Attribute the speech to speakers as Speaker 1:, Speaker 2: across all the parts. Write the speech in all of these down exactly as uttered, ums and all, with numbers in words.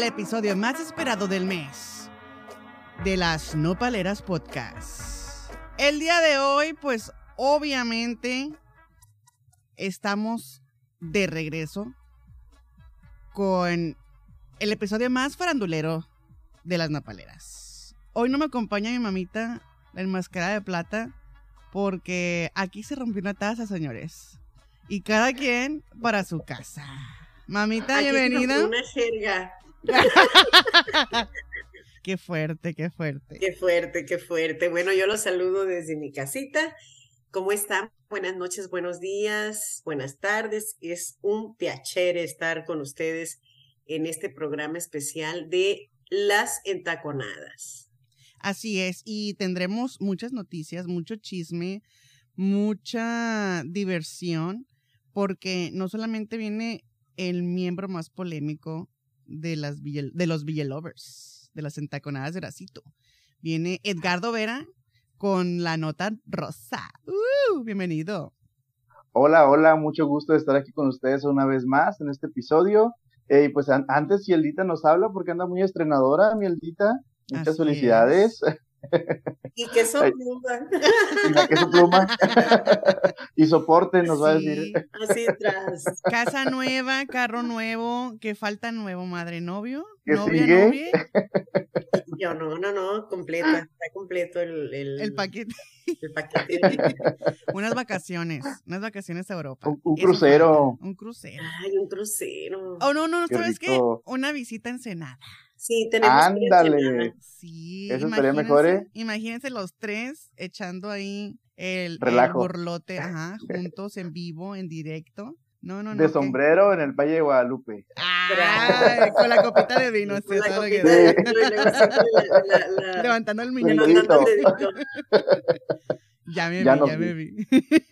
Speaker 1: al episodio más esperado del mes de las Nopaleras Podcast. El día de hoy, pues obviamente estamos de regreso con el episodio más farandulero de las Nopaleras. Hoy no me acompaña mi mamita, la enmascarada de plata, porque aquí se rompió una taza, señores. Y cada quien para su casa. Mamita,
Speaker 2: aquí
Speaker 1: bienvenida.
Speaker 2: Se una jerga.
Speaker 1: Qué fuerte, qué fuerte.
Speaker 2: Qué fuerte, qué fuerte. Bueno, yo los saludo desde mi casita. ¿Cómo están? Buenas noches, buenos días, buenas tardes. Es un piacere estar con ustedes en este programa especial de Las Entaconadas.
Speaker 1: Así es, y tendremos muchas noticias, mucho chisme, mucha diversión, porque no solamente viene el miembro más polémico de, las Ville- de los Villalobers, de las Entaconadas de Horacito. Viene Edgardo Vera con la nota rosa. Uh, bienvenido.
Speaker 3: Hola, hola, mucho gusto de estar aquí con ustedes una vez más en este episodio. Eh, y pues an- antes Yeldita nos habla porque anda muy estrenadora, mi Yeldita. Muchas
Speaker 1: Así
Speaker 3: felicidades.
Speaker 1: es.
Speaker 2: Y que son
Speaker 3: Ay,
Speaker 2: pluma.
Speaker 3: y la que su pluma. Y soporte nos va a decir.
Speaker 1: Sí,
Speaker 2: Así tras.
Speaker 1: casa nueva, carro nuevo, ¿qué falta nuevo, madre? ¿Novio?
Speaker 3: ¿Qué
Speaker 1: ¿Novia,
Speaker 3: sigue?
Speaker 1: novia?
Speaker 2: Yo no, no, no, completa. Está completo el, el,
Speaker 1: El paquete.
Speaker 2: el paquete. De...
Speaker 1: Unas vacaciones, unas vacaciones a Europa.
Speaker 3: Un, un
Speaker 1: Eso
Speaker 3: crucero.
Speaker 1: falta, un crucero.
Speaker 2: Ay, un crucero.
Speaker 1: Oh, no, no,
Speaker 3: Qué
Speaker 1: ¿sabes qué?
Speaker 3: rico.
Speaker 1: Una visita a Ensenada.
Speaker 2: Sí, tenemos que ir a
Speaker 3: Ándale.
Speaker 2: Ensenada.
Speaker 1: Sí,
Speaker 3: Eso estaría mejor,
Speaker 1: imagínense,
Speaker 3: ¿eh?
Speaker 1: imagínense los tres echando ahí el, el
Speaker 3: Relajo.
Speaker 1: borlote, ajá, juntos, en vivo, en directo. No, no, no.
Speaker 3: De
Speaker 1: ¿qué?
Speaker 3: sombrero en el Valle de Guadalupe.
Speaker 1: Ay, con la copita de vino, así,
Speaker 2: Con la
Speaker 1: todo lo que
Speaker 2: copita
Speaker 1: da.
Speaker 2: de vino y luego siempre la, la, la,
Speaker 1: Levantando el
Speaker 3: El
Speaker 1: miñón.
Speaker 2: levantando el
Speaker 3: dedito.
Speaker 2: dedito.
Speaker 1: Ya me
Speaker 3: Ya
Speaker 1: vi,
Speaker 3: nos
Speaker 1: ya me
Speaker 3: vi.
Speaker 1: vi.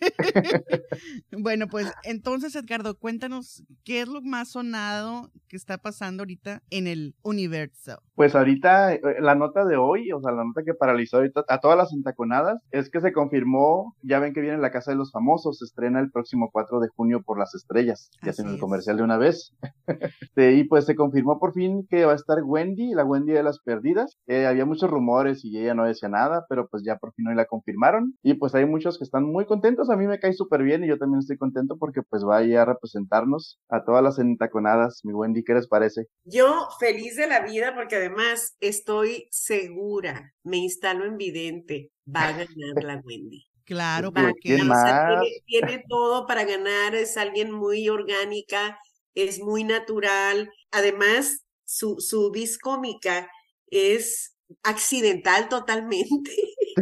Speaker 1: Bueno, pues entonces, Edgardo, cuéntanos qué es lo más sonado que está pasando ahorita en el universo.
Speaker 3: Pues ahorita, eh, la nota de hoy, o sea, la nota que paralizó ahorita a todas las entaconadas, es que se confirmó, ya ven que viene La Casa de los Famosos, se estrena el próximo cuatro de junio por Las Estrellas, ya
Speaker 1: Así
Speaker 3: hacen el
Speaker 1: es.
Speaker 3: comercial de una vez. Sí, y pues se confirmó por fin que va a estar Wendy, la Wendy de las Perdidas. Eh, había muchos rumores y ella no decía nada, pero pues ya por fin hoy la confirmaron. Y pues hay muchos que están muy contentos, a mí me cae súper bien y yo también estoy contento porque pues va a ir a representarnos a todas las entaconadas. Mi Wendy, ¿qué les parece?
Speaker 2: Yo feliz de la vida porque además estoy segura, me instalo en vidente, va a ganar la Wendy.
Speaker 1: Claro,
Speaker 2: Va a
Speaker 3: Pues, ¿quién
Speaker 2: ganar, o
Speaker 1: porque
Speaker 2: sea,
Speaker 3: más?
Speaker 2: tiene, tiene todo para ganar, es alguien muy orgánica, es muy natural. Además, su, su vis cómica es accidental totalmente.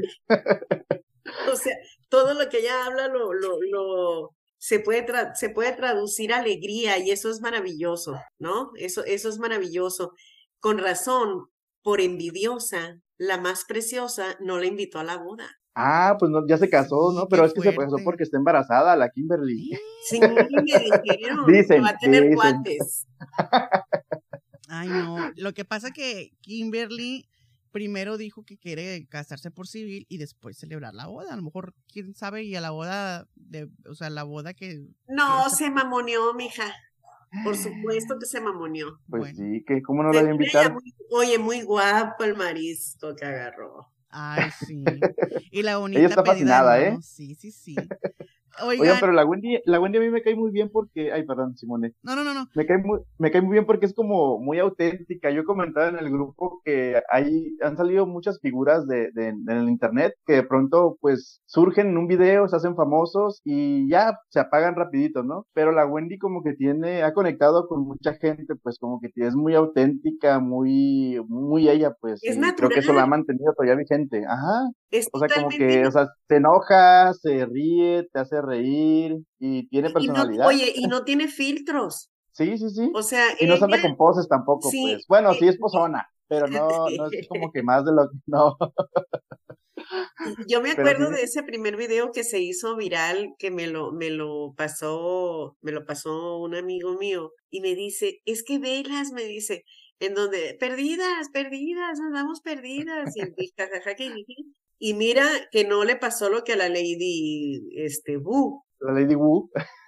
Speaker 2: O sea, todo lo que ella habla lo, lo, lo se puede tra- se puede traducir a alegría y eso es maravilloso, ¿no? Eso, eso es maravilloso. Con razón, por envidiosa, la más preciosa no la invitó a la boda.
Speaker 3: Ah, pues no, ya se casó,
Speaker 1: sí,
Speaker 3: ¿no?
Speaker 1: qué
Speaker 3: Pero es que se casó
Speaker 1: fuerte.
Speaker 3: porque está embarazada, la Kimberly.
Speaker 2: Sí, me dijeron que
Speaker 3: Dicen,
Speaker 2: va a tener
Speaker 3: dicen.
Speaker 2: cuates.
Speaker 1: Ay, no. Lo que pasa que Kimberly primero dijo que quiere casarse por civil y después celebrar la boda. A lo mejor, quién sabe, y a la boda, de, o sea, la boda que...
Speaker 2: No,
Speaker 1: que
Speaker 2: se mamoneó, mija. Por supuesto que se mamoneó.
Speaker 3: Pues
Speaker 1: Bueno.
Speaker 3: sí, que cómo no la voy a
Speaker 2: Según ella,
Speaker 3: invitar.
Speaker 2: muy- oye, muy guapo el marisco que agarró.
Speaker 1: Ay, sí. Y la
Speaker 3: Ella
Speaker 1: bonita
Speaker 3: está
Speaker 1: pedida de
Speaker 3: fascinada,
Speaker 1: mano.
Speaker 3: ¿eh?
Speaker 1: Sí, sí, sí.
Speaker 3: Oigan,
Speaker 1: Oigan,
Speaker 3: pero la Wendy, la Wendy a mí me cae muy bien porque, ay, perdón, Simone,
Speaker 1: no, no, no, no.
Speaker 3: me cae muy, me cae muy bien porque es como muy auténtica. Yo comentaba en el grupo que hay, han salido muchas figuras de, de, en el internet que de pronto pues surgen en un video, se hacen famosos y ya se apagan rapidito, ¿no? Pero la Wendy como que tiene, ha conectado con mucha gente, pues como que es muy auténtica, muy, muy ella, pues,
Speaker 2: Es
Speaker 3: y creo que eso la ha
Speaker 2: natural,
Speaker 3: mantenido todavía vigente. Ajá.
Speaker 2: es
Speaker 3: O sea, como
Speaker 2: totalmente
Speaker 3: que, o sea, se enoja, se ríe, te hace reír y tiene
Speaker 2: Y no,
Speaker 3: personalidad.
Speaker 2: oye, y no tiene filtros.
Speaker 3: Sí, sí, sí.
Speaker 2: O sea,
Speaker 3: Y no se anda
Speaker 2: ella,
Speaker 3: con poses tampoco,
Speaker 2: sí,
Speaker 3: pues. Bueno,
Speaker 2: eh,
Speaker 3: sí es pozona, pero no, no es como que más de lo que, no.
Speaker 2: yo me
Speaker 3: Pero
Speaker 2: acuerdo
Speaker 3: sí,
Speaker 2: de ese primer video que se hizo viral, que me lo, me lo pasó, me lo pasó un amigo mío, y me dice, es que velas, me dice, en donde, perdidas, perdidas, andamos perdidas, y, y jajaja, que jiji. Y mira que no le pasó lo que a la Lady, este, Wu.
Speaker 3: la Lady Wu.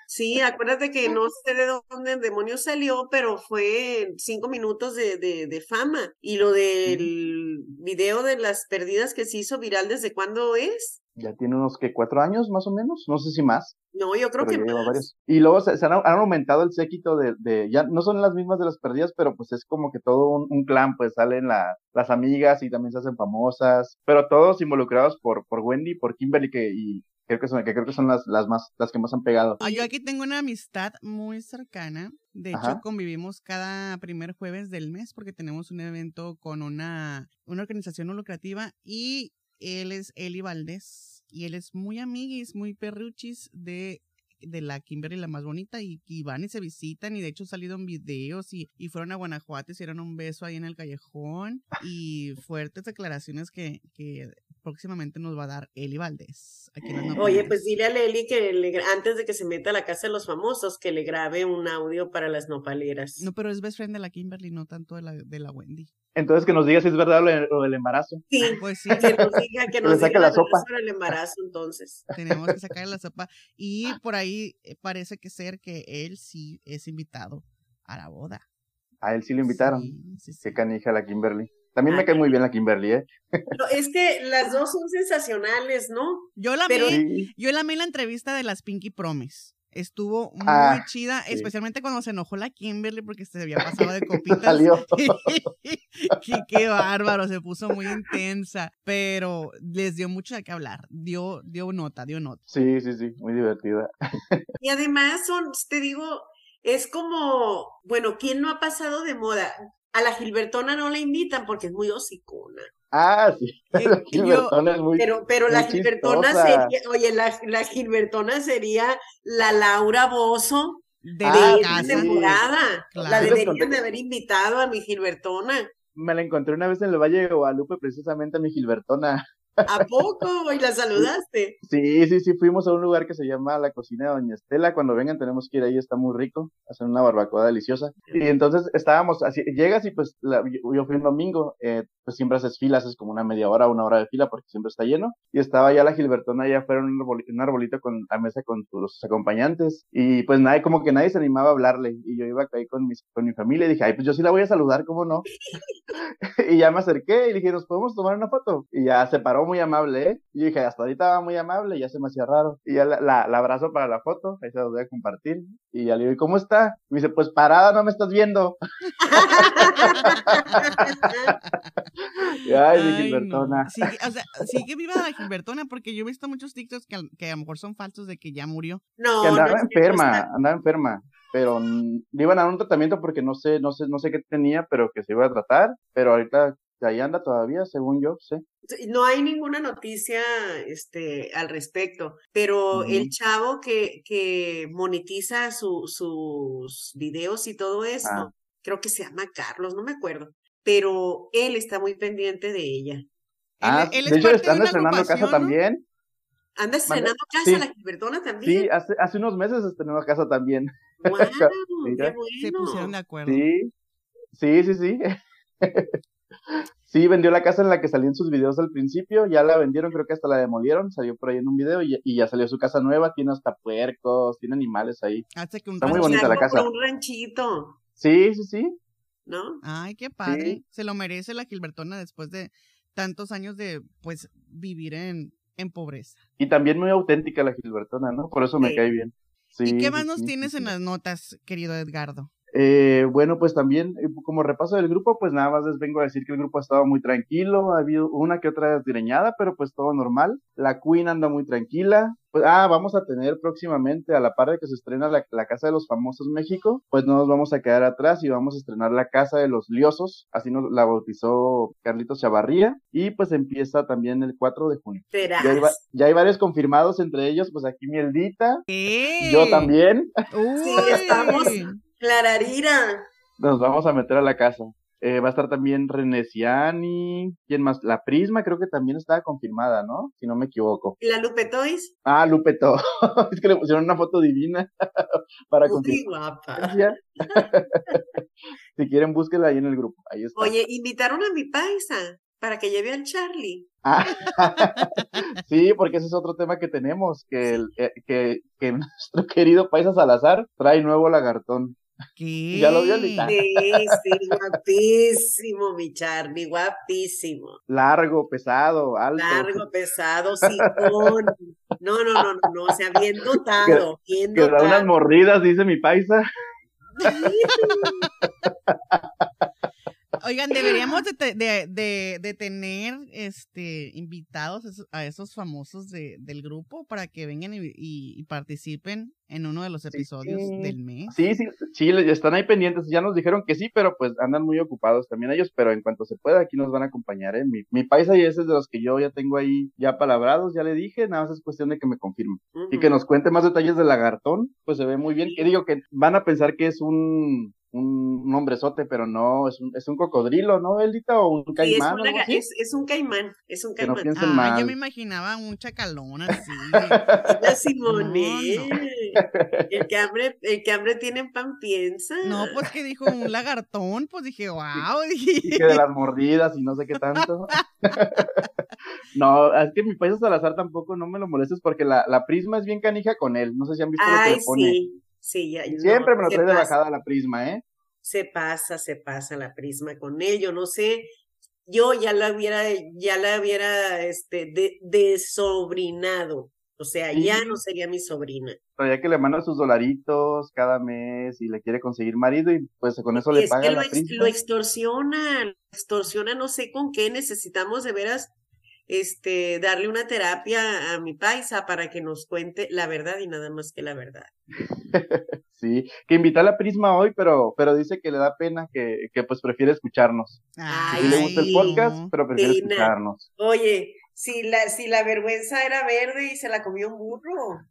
Speaker 2: Sí, acuérdate que no sé de dónde el demonio salió, pero fue cinco minutos de, de, de fama. Y lo
Speaker 3: Sí.
Speaker 2: del video de las perdidas que se hizo viral, ¿desde cuándo es?
Speaker 3: Ya tiene unos que cuatro años más o menos, no sé si más,
Speaker 2: No, yo creo
Speaker 3: pero
Speaker 2: que
Speaker 3: ya lleva
Speaker 2: más.
Speaker 3: varios. Y luego se, se han, han aumentado el séquito de, de, ya no son las mismas de las perdidas, pero pues es como que todo un, un clan, pues salen la, las amigas y también se hacen famosas, pero todos involucrados por, por Wendy, por Kimberly, que, y creo que son, que creo que son las, las más, las que más han pegado.
Speaker 1: Ah, yo
Speaker 2: Y,
Speaker 1: aquí tengo una amistad muy cercana. De hecho,
Speaker 3: Ajá.
Speaker 1: convivimos cada primer jueves del mes porque tenemos un evento con una, una organización no lucrativa y él es Eli Valdés y él es muy amiguis, muy perruchis de, de la Kimberly la más bonita y, y van y se visitan y de hecho salieron videos y, y fueron a Guanajuato, hicieron un beso ahí en el callejón y fuertes declaraciones que, que próximamente nos va a dar Eli Valdés aquí en las
Speaker 2: oye, pues
Speaker 1: nopaleras.
Speaker 2: dile a Leli que le, gra- antes de que se meta a la casa de los famosos, que le grabe un audio para las nopaleras.
Speaker 1: No, pero es best friend de la Kimberly, no tanto de la, de la Wendy.
Speaker 3: Entonces que nos diga si es verdad lo, de- lo del embarazo,
Speaker 2: Sí,
Speaker 1: Pues sí,
Speaker 2: que nos diga, que
Speaker 3: que le
Speaker 2: nos diga
Speaker 3: saque
Speaker 2: la
Speaker 3: la
Speaker 2: verdad
Speaker 3: sopa.
Speaker 2: sobre el embarazo, entonces.
Speaker 1: tenemos que sacar la sopa. Y por ahí eh, parece que ser que él sí es invitado a la boda.
Speaker 3: A él sí lo invitaron.
Speaker 1: Sí, sí, sí.
Speaker 3: Qué canija la Kimberly. También me
Speaker 2: Ay,
Speaker 3: cae muy bien la Kimberly, ¿eh?
Speaker 2: no, es que las dos son sensacionales, ¿no?
Speaker 1: Yo la
Speaker 2: Pero
Speaker 1: amé,
Speaker 3: Sí.
Speaker 1: yo la amé en la entrevista de las Pinky Promise. Estuvo muy
Speaker 3: Ah,
Speaker 1: chida,
Speaker 3: sí.
Speaker 1: especialmente cuando se enojó la Kimberly porque se había pasado de copitas.
Speaker 3: Salió.
Speaker 1: qué, qué bárbaro, se puso muy intensa, pero les dio mucho de qué hablar. Dio, dio nota, dio nota.
Speaker 3: Sí, sí, sí, muy divertida.
Speaker 2: y además son, te digo, es como, bueno, ¿quién no ha pasado de moda? A la Gilbertona no la invitan porque es muy hocicona.
Speaker 3: Ah, sí,
Speaker 1: Eh,
Speaker 3: la
Speaker 1: yo,
Speaker 3: Gilbertona es muy,
Speaker 2: Pero, pero la
Speaker 3: muy
Speaker 2: Gilbertona
Speaker 3: chistosa.
Speaker 2: sería, oye, la, la Gilbertona sería la Laura Bozo
Speaker 1: de
Speaker 2: de
Speaker 1: la
Speaker 3: Ah,
Speaker 2: esta
Speaker 1: casa,
Speaker 3: sí.
Speaker 2: temporada. La
Speaker 3: Sí
Speaker 1: claro.
Speaker 3: les conté
Speaker 2: deberían de
Speaker 3: que
Speaker 2: haber invitado a mi Gilbertona.
Speaker 3: me la encontré una vez en el Valle de Guadalupe, precisamente a mi Gilbertona.
Speaker 2: ¿A poco? ¿Y la saludaste?
Speaker 3: Sí, sí, sí, fuimos a un lugar que se llama la Cocina de Doña Estela. Cuando vengan tenemos que ir ahí, está muy rico, hacen una barbacoa deliciosa. Y entonces estábamos así, llegas y pues la- yo, yo fui un domingo, eh, pues siempre haces filas, es como una media hora, una hora de fila porque siempre está lleno. Y estaba ya la Gilbertona allá afuera en un arbolito, un arbolito con la mesa con sus acompañantes. Y pues nadie, como que nadie se animaba a hablarle. Y yo iba ahí con, mis, con mi familia y dije, ay, pues yo sí la voy a saludar, ¿cómo no? Y ya me acerqué y dije, ¿nos podemos tomar una foto? Y ya se paró muy amable, ¿eh? Y yo dije, hasta ahorita va muy amable, y ya se me hacía raro. Y ya la, la, la abrazo para la foto, ahí se los voy a compartir. Y ya le digo, ¿cómo está? Y me dice, pues parada, no me estás viendo. Y, ay, mi
Speaker 1: Ay, no.
Speaker 3: Gilbertona.
Speaker 1: Sigue, o sea, sigue viva la Gilbertona porque yo he visto muchos TikToks que, al- que a lo mejor son falsos de que ya murió.
Speaker 3: Que
Speaker 2: No, no
Speaker 3: andaba
Speaker 2: es cierto,
Speaker 3: enferma,
Speaker 2: está.
Speaker 3: andaba enferma. Pero mm, le iban a dar un tratamiento porque no sé, no sé, no sé qué tenía, pero que se iba a tratar. Pero ahorita ahí anda todavía, según yo, sé.
Speaker 2: No hay ninguna noticia este, al respecto, pero el
Speaker 3: Ujú.
Speaker 2: chavo que, que monetiza su, sus videos y todo
Speaker 3: Ah,
Speaker 2: esto, creo que se llama Carlos, no me acuerdo, pero él está muy pendiente de ella.
Speaker 1: Él,
Speaker 3: ah,
Speaker 1: él
Speaker 3: de
Speaker 1: es
Speaker 3: hecho
Speaker 1: parte de
Speaker 3: están
Speaker 1: una
Speaker 3: estrenando casa
Speaker 1: agrupación, ¿no?
Speaker 3: también.
Speaker 2: Anda
Speaker 3: ¿Mande?
Speaker 2: estrenando casa
Speaker 3: Sí,
Speaker 2: la Gilbertona también.
Speaker 3: sí, hace, hace unos meses estrenó casa también.
Speaker 2: ¡Wow! ¡Qué
Speaker 3: Mira,
Speaker 1: Se pusieron de
Speaker 2: bueno!
Speaker 1: acuerdo.
Speaker 3: sí, sí, sí, sí. Sí, vendió la casa en la que salían sus videos al principio, ya la vendieron, creo que hasta la demolieron, salió por ahí en un video y, y ya salió su casa nueva, tiene hasta puercos, tiene animales ahí.
Speaker 1: Hace que un
Speaker 3: Está muy
Speaker 2: O sea,
Speaker 3: bonita la
Speaker 1: ranchito.
Speaker 2: compró
Speaker 3: casa.
Speaker 2: un ranchito,
Speaker 3: Sí, sí, sí,
Speaker 2: ¿no?
Speaker 1: Ay, qué
Speaker 3: sí.
Speaker 1: padre. Se lo merece la Gilbertona después de tantos años de, pues, vivir en, en pobreza.
Speaker 3: Y también muy auténtica la Gilbertona, ¿no? Por eso me
Speaker 2: Sí.
Speaker 3: cae bien.
Speaker 1: ¿Y qué
Speaker 3: Sí,
Speaker 1: más
Speaker 3: sí,
Speaker 1: nos
Speaker 3: sí, sí,
Speaker 1: tienes en
Speaker 3: sí.
Speaker 1: las notas, querido Edgardo?
Speaker 3: Eh, bueno, pues también, eh, como repaso del grupo, pues nada más les vengo a decir que el grupo ha estado muy tranquilo, ha habido una que otra desgreñada, pero pues todo normal. La Queen anda muy tranquila. Pues, ah, vamos a tener próximamente, a la par de que se estrena la, la Casa de los Famosos México, pues no nos vamos a quedar atrás y vamos a estrenar la Casa de los Liosos, así nos la bautizó Carlitos Chavarría, y pues empieza también el cuatro de junio. Ya hay, va-
Speaker 2: Verás.
Speaker 3: ya hay varios confirmados, entre ellos, pues aquí Mieldita, yo
Speaker 1: ¿Qué?
Speaker 3: también.
Speaker 2: Sí, estamos
Speaker 1: ¡Uy!
Speaker 2: Clararira.
Speaker 3: Nos vamos a meter a la casa. Eh, va a estar también René Ciani. ¿Quién más? La Prisma creo que también estaba confirmada, ¿no? Si no me equivoco.
Speaker 2: ¿Y la Lupe Toys?
Speaker 3: Ah, Lupe To. Es que le pusieron una foto divina para
Speaker 2: Muy guapa.
Speaker 3: confirmar. Si quieren, búsquela ahí en el grupo. Ahí está.
Speaker 2: Oye, invitaron a mi paisa para que lleve al Charlie.
Speaker 3: Ah, sí, porque ese es otro tema que tenemos, que, el, eh, que, que nuestro querido Paisa Salazar trae nuevo lagartón. ¿Ya lo vio, Lita?
Speaker 1: ¿Qué?
Speaker 2: Sí, sí, guapísimo, mi Charlie, guapísimo.
Speaker 3: Largo, pesado, alto.
Speaker 2: Largo, pesado, sifón. No, no, no, no, no, o sea, bien
Speaker 3: Que,
Speaker 2: dotado, bien
Speaker 3: que da unas
Speaker 2: dotado.
Speaker 3: morridas, dice mi paisa.
Speaker 1: Oigan, deberíamos de, te- de, de, de tener este invitados esos- a esos famosos de, del grupo para que vengan y, y- y participen en uno de los episodios
Speaker 3: Sí,
Speaker 1: del mes.
Speaker 3: sí, sí, sí, le- están ahí pendientes. Ya nos dijeron que sí, pero pues andan muy ocupados también ellos. Pero en cuanto se pueda, aquí nos van a acompañar, ¿eh? Mi, mi paisa y ese es de los que yo ya tengo ahí ya palabrados, ya le dije. Nada más es cuestión de que me confirme. Y que
Speaker 2: Ujú.
Speaker 3: nos cuente más detalles del lagartón. Pues se ve muy bien. Que digo que van a pensar que es un, un hombrezote, pero no, es un, es un cocodrilo, ¿no, Eldita? O un
Speaker 2: Sí, es,
Speaker 3: caimán
Speaker 2: un
Speaker 3: o algo
Speaker 2: laga-
Speaker 3: así.
Speaker 2: es, es un caimán, es un
Speaker 3: Que no
Speaker 2: caimán.
Speaker 3: piensen
Speaker 1: Ah, yo me
Speaker 3: mal.
Speaker 1: imaginaba un chacalón así.
Speaker 2: La
Speaker 1: No,
Speaker 2: Simone,
Speaker 1: no.
Speaker 2: el que hambre, el que hambre tiene pan piensa.
Speaker 1: No, pues que dijo un lagartón, pues dije, wow.
Speaker 3: Y que de las mordidas y no sé qué tanto. No, es que mi paisa Salazar tampoco no me lo molestes porque la, la Prisma es bien canija con él. No sé si han visto lo que
Speaker 2: Ay,
Speaker 3: le pone.
Speaker 2: sí, sí, ya,
Speaker 3: Y
Speaker 2: no,
Speaker 3: siempre me lo
Speaker 2: se
Speaker 3: trae de
Speaker 2: pasa,
Speaker 3: bajada la Prisma, ¿eh?
Speaker 2: se pasa, se pasa la prisma con él. Yo no sé, yo ya la hubiera, ya la hubiera, este, de, desobrinado. O sea, ya no
Speaker 3: Sí,
Speaker 2: sería mi sobrina.
Speaker 3: pero ya que le manda sus dolaritos cada mes y le quiere conseguir marido y pues con eso le
Speaker 2: Es
Speaker 3: paga
Speaker 2: que lo,
Speaker 3: la
Speaker 2: ex- lo
Speaker 3: Prisma.
Speaker 2: extorsiona, lo extorsiona, no sé con qué. Necesitamos de veras, este, darle una terapia a mi paisa para que nos cuente la verdad y nada más que la verdad.
Speaker 3: Sí, que invita a la Prisma hoy, pero, pero dice que le da pena que, que pues prefiere escucharnos. Que sí le
Speaker 2: Ay,
Speaker 3: gusta el
Speaker 1: Ay,
Speaker 2: sí,
Speaker 3: podcast,
Speaker 1: no.
Speaker 3: pero prefiere
Speaker 2: pena.
Speaker 3: escucharnos.
Speaker 2: Oye, si la, si la vergüenza era verde y se la comió un burro.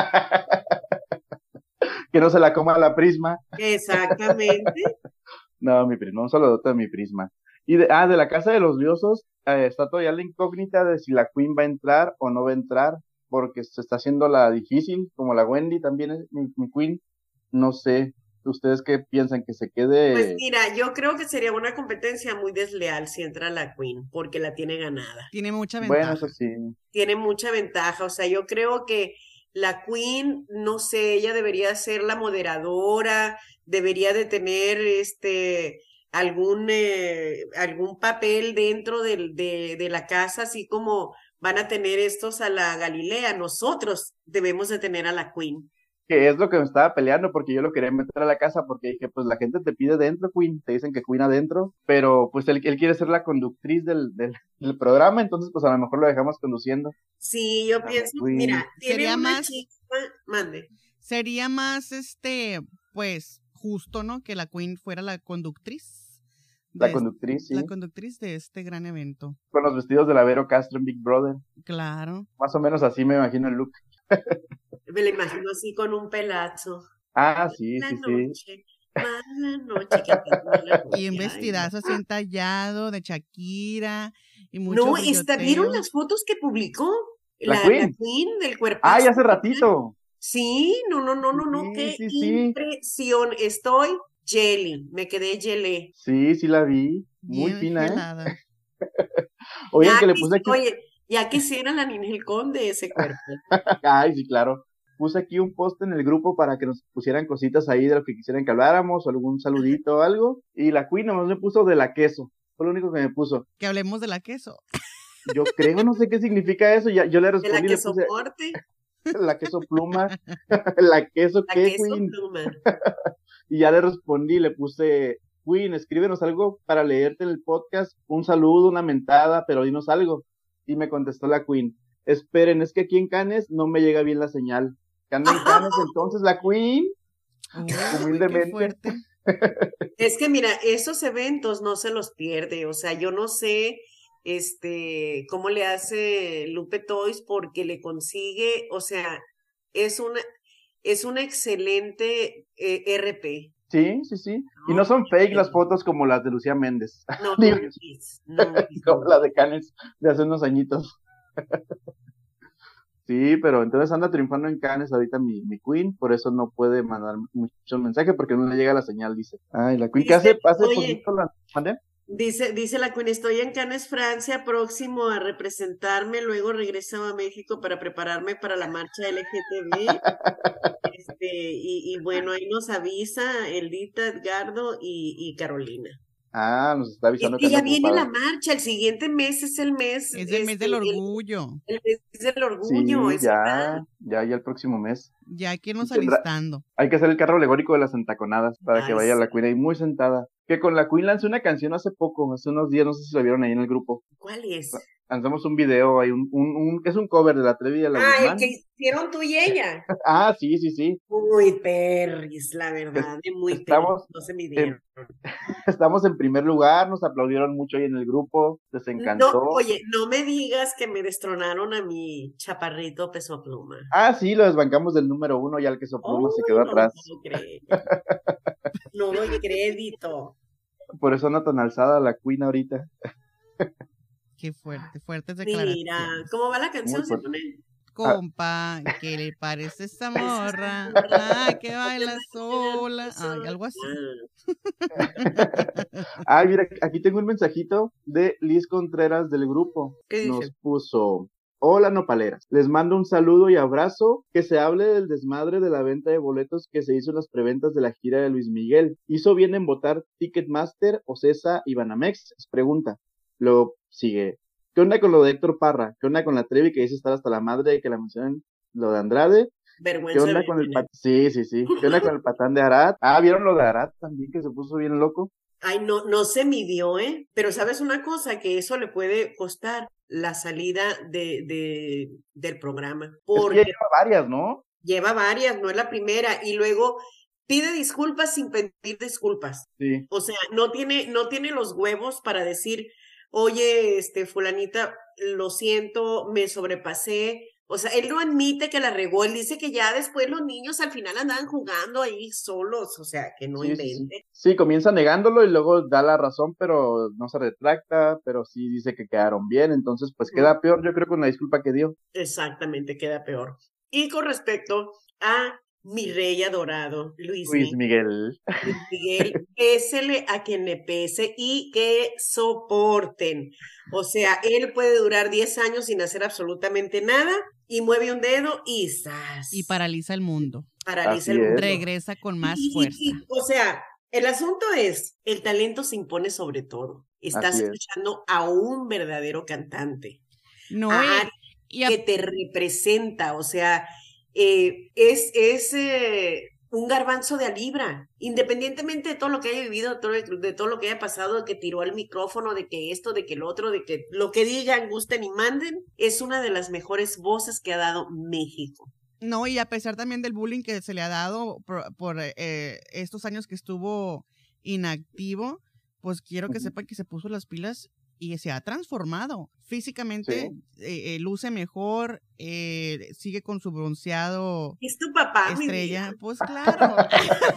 Speaker 3: Que no se la coma la Prisma.
Speaker 2: Exactamente.
Speaker 3: No, mi Prisma, un saludote de mi Prisma. Y de, ah, de la Casa de los Diosos, eh, está todavía la incógnita de si la Queen va a entrar o no va a entrar, porque se está haciendo la difícil, como la Wendy también es mi, mi Queen. No sé, ¿ustedes qué piensan? ¿Que se
Speaker 2: Pues
Speaker 3: quede?
Speaker 2: mira, yo creo que sería una competencia muy desleal si entra la Queen, porque la tiene ganada.
Speaker 1: Tiene mucha
Speaker 3: Bueno, eso
Speaker 1: ventaja.
Speaker 3: sí.
Speaker 2: Tiene mucha ventaja. O sea, yo creo que la Queen, no sé, ella debería ser la moderadora, debería de tener este algún eh, algún papel dentro del, de, de la casa, así como van a tener estos a la Galilea. Nosotros debemos de tener a la Queen.
Speaker 3: Que es lo que me estaba peleando, porque yo lo quería meter a la casa, porque dije, pues la gente te pide dentro, Queen, te dicen que Queen adentro, pero pues él, él quiere ser la conductriz del, del, del programa, entonces pues a lo mejor lo dejamos conduciendo.
Speaker 2: Sí, yo
Speaker 3: A la
Speaker 2: pienso,
Speaker 3: Queen.
Speaker 2: mira, tiene
Speaker 1: Sería
Speaker 2: una
Speaker 1: más,
Speaker 2: chispa, mande.
Speaker 1: sería más, este, pues, justo, ¿no? Que la Queen fuera la conductriz
Speaker 3: La
Speaker 1: de,
Speaker 3: conductriz, sí,
Speaker 1: la conductriz de este gran evento.
Speaker 3: con los vestidos de la Vero Castro en Big Brother.
Speaker 1: Claro.
Speaker 3: Más o menos así me imagino el look.
Speaker 2: Me la imagino así con un pelazo.
Speaker 3: Ah, sí,
Speaker 2: La
Speaker 3: sí, sí.
Speaker 2: noche, mala noche, cantando la
Speaker 1: Y un
Speaker 2: noche. Ay, no.
Speaker 1: vestidazo así entallado de Shakira y mucho
Speaker 2: No, está, ¿vieron
Speaker 1: brilloteo.
Speaker 2: las fotos que publicó?
Speaker 3: La
Speaker 2: La, la
Speaker 3: Queen.
Speaker 2: Queen del
Speaker 3: Ah,
Speaker 2: cuerpazo.
Speaker 3: ya hace ratito.
Speaker 2: Sí, no, no, no, no, no,
Speaker 3: Sí,
Speaker 2: qué
Speaker 3: sí, sí.
Speaker 2: impresión. Estoy jelly, me quedé gelé.
Speaker 3: Sí, sí la vi. Muy
Speaker 1: Bien
Speaker 3: fina, ¿eh?
Speaker 1: gelada.
Speaker 3: Oigan,
Speaker 2: Ya
Speaker 3: que le
Speaker 2: quisi-
Speaker 3: puse aquí.
Speaker 2: oye, ya quisiera la Ninel Conde ese cuerpo.
Speaker 3: Ay, sí, claro. Puse aquí un post en el grupo para que nos pusieran cositas ahí de lo que quisieran que habláramos, o algún saludito o algo. Y la Queen nomás me puso de la queso. Fue lo único que me puso.
Speaker 1: Que hablemos de la queso.
Speaker 3: Yo creo, no sé qué significa eso. Ya, yo le
Speaker 2: De la
Speaker 3: respondí y le
Speaker 2: que
Speaker 3: puse
Speaker 2: soporte,
Speaker 3: la queso pluma. ¿La queso
Speaker 2: la
Speaker 3: qué,
Speaker 2: queso
Speaker 3: Queen?
Speaker 2: pluma.
Speaker 3: Y ya le respondí, le puse, Queen, escríbenos algo para leerte en el podcast, un saludo, una mentada, pero dinos algo. Y me contestó la Queen, esperen, es que aquí en Canes no me llega bien la señal. Que anda en Canes, entonces la Queen,
Speaker 1: Uy, qué
Speaker 3: humildemente.
Speaker 1: fuerte.
Speaker 2: Es que mira, esos eventos no se los pierde, o sea, yo no sé este cómo le hace Lupe Toys porque le consigue, o sea, es una es una excelente eh, R P,
Speaker 3: Sí, sí, sí. Y
Speaker 2: ¿no?
Speaker 3: no son fake las
Speaker 2: Eh,
Speaker 3: fotos como las de Lucía Méndez.
Speaker 2: No,
Speaker 3: Digo,
Speaker 2: no, es- no, es-
Speaker 3: como
Speaker 2: no.
Speaker 3: la de Canes de hace unos añitos. Sí, pero entonces anda triunfando en Cannes ahorita mi, mi Queen, por eso no puede mandar muchos mensajes porque no le llega la señal, dice. Ay, la Queen que hace,
Speaker 2: Dice,
Speaker 3: hace
Speaker 2: oye,
Speaker 3: poquito la mandé.
Speaker 2: Dice, dice la Queen, estoy en Cannes, Francia, próximo a representarme, luego regreso a México para prepararme para la marcha L G T B. Este, y, y bueno, ahí nos avisa Eldita, Edgardo y, y Carolina.
Speaker 3: Ah, nos está
Speaker 2: Es
Speaker 3: avisando que
Speaker 2: que ya
Speaker 3: anda
Speaker 2: viene la
Speaker 3: ocupada.
Speaker 2: marcha, el siguiente mes es el mes,
Speaker 1: Es el mes
Speaker 2: este,
Speaker 1: del
Speaker 2: el,
Speaker 1: orgullo.
Speaker 2: el mes del
Speaker 3: Sí,
Speaker 2: orgullo, es verdad.
Speaker 3: ya, ya, ya el próximo mes.
Speaker 1: Ya hay que irnos
Speaker 3: Tendrá-
Speaker 1: alistando.
Speaker 3: Hay que hacer el carro alegórico de las entaconadas para que
Speaker 2: Ay,
Speaker 3: vaya la
Speaker 2: sí.
Speaker 3: Queen ahí muy sentada. Que con la Queen lancé una canción hace poco, hace unos días, no sé si la vieron ahí en el grupo.
Speaker 2: ¿Cuál es?
Speaker 3: Lanzamos un video, hay un, un, un, es un cover de La Trevi y de la
Speaker 2: Ah, el
Speaker 3: Guzmán.
Speaker 2: que hicieron tú y ella.
Speaker 3: Ah, sí, sí, sí.
Speaker 2: Muy perris, la
Speaker 3: Es-
Speaker 2: verdad, de muy perris,
Speaker 3: Estamos
Speaker 2: no se
Speaker 3: en,
Speaker 2: midieron.
Speaker 3: estamos en primer lugar, nos aplaudieron mucho ahí en el grupo, les
Speaker 2: No,
Speaker 3: encantó.
Speaker 2: oye, no me digas que me destronaron a mi chaparrito Peso Pluma.
Speaker 3: Ah, sí, lo desbancamos del número uno, ya el queso pluma se
Speaker 2: Ay,
Speaker 3: quedó
Speaker 2: no lo
Speaker 3: atrás.
Speaker 2: puedo creer. No doy crédito.
Speaker 3: Por eso anda tan alzada la Queen ahorita.
Speaker 1: Qué fuerte, fuertes
Speaker 2: Mira,
Speaker 1: declaraciones.
Speaker 2: ¿cómo va la
Speaker 3: Muy
Speaker 2: canción? Se
Speaker 3: fuerte.
Speaker 2: pone.
Speaker 1: Compa, ¿qué le parece esta morra? La que baila sola. Ay, algo así.
Speaker 3: Ay, mira, aquí tengo un mensajito de Liz Contreras del grupo.
Speaker 2: ¿Qué dice?
Speaker 3: Nos puso: hola nopaleras, les mando un saludo y abrazo, que se hable del desmadre de la venta de boletos que se hizo en las preventas de la gira de Luis Miguel. ¿Hizo bien en votar Ticketmaster, Ocesa y Banamex? Es pregunta. Luego sigue: ¿qué onda con lo de Héctor Parra? ¿Qué onda con la Trevi que dice estar hasta la madre de que la mencionen lo de Andrade? ¿Qué
Speaker 2: Vergüenza
Speaker 3: onda
Speaker 2: de
Speaker 3: con el
Speaker 2: tener.
Speaker 3: pat... Sí, sí, sí. ¿Qué onda con el patán de Arad? Ah, ¿vieron lo de Arad también que se puso bien loco?
Speaker 2: Ay, no, no se midió, ¿eh? Pero ¿sabes una cosa? Que eso le puede costar la salida de, de, del programa.
Speaker 3: Es que ya
Speaker 2: Porque
Speaker 3: lleva varias, ¿no?
Speaker 2: lleva varias, no es la primera. Y luego pide disculpas sin pedir disculpas.
Speaker 3: Sí.
Speaker 2: O sea, no tiene, no tiene los huevos para decir, oye, este, fulanita, lo siento, me sobrepasé. O sea, él no admite que la regó, él dice que ya después los niños al final andaban jugando ahí solos, o sea, que no
Speaker 3: Sí, sí, sí.
Speaker 2: invente.
Speaker 3: Sí, comienza negándolo y luego da la razón, pero no se retracta, pero sí dice que quedaron bien, entonces pues queda peor, yo creo, con la disculpa que dio.
Speaker 2: Exactamente, queda peor. Y con respecto a mi rey adorado, Luis
Speaker 3: Luis
Speaker 2: Miguel.
Speaker 3: Miguel.
Speaker 2: Luis Miguel, pésele a quien le pese y que soporten. O sea, él puede durar diez años sin hacer absolutamente nada y mueve un dedo y ¡zas!
Speaker 1: Y paraliza el mundo.
Speaker 2: Paraliza
Speaker 3: Así
Speaker 2: el mundo.
Speaker 3: es.
Speaker 1: Regresa con más
Speaker 2: Y- y-
Speaker 1: fuerza.
Speaker 2: y, o sea, el asunto es, el talento se impone sobre todo. Estás
Speaker 3: Así es.
Speaker 2: escuchando a un verdadero cantante,
Speaker 1: No,
Speaker 2: a
Speaker 1: y,
Speaker 2: alguien
Speaker 1: y a-
Speaker 2: que te representa, o sea, eh, es, es eh, un garbanzo de a libra, independientemente de todo lo que haya vivido, de todo, de todo lo que haya pasado, de que tiró el micrófono, de que esto, de que el otro, de que lo que digan, gusten y manden, es una de las mejores voces que ha dado México.
Speaker 1: no, y a pesar también del bullying que se le ha dado por, por, eh, estos años que estuvo inactivo, pues quiero que
Speaker 3: Ujú.
Speaker 1: sepan que se puso las pilas y se ha transformado. Físicamente eh, eh, luce mejor, eh, sigue con su bronceado
Speaker 2: Es tu papá, mi
Speaker 1: estrella.
Speaker 2: vida.
Speaker 1: Pues claro.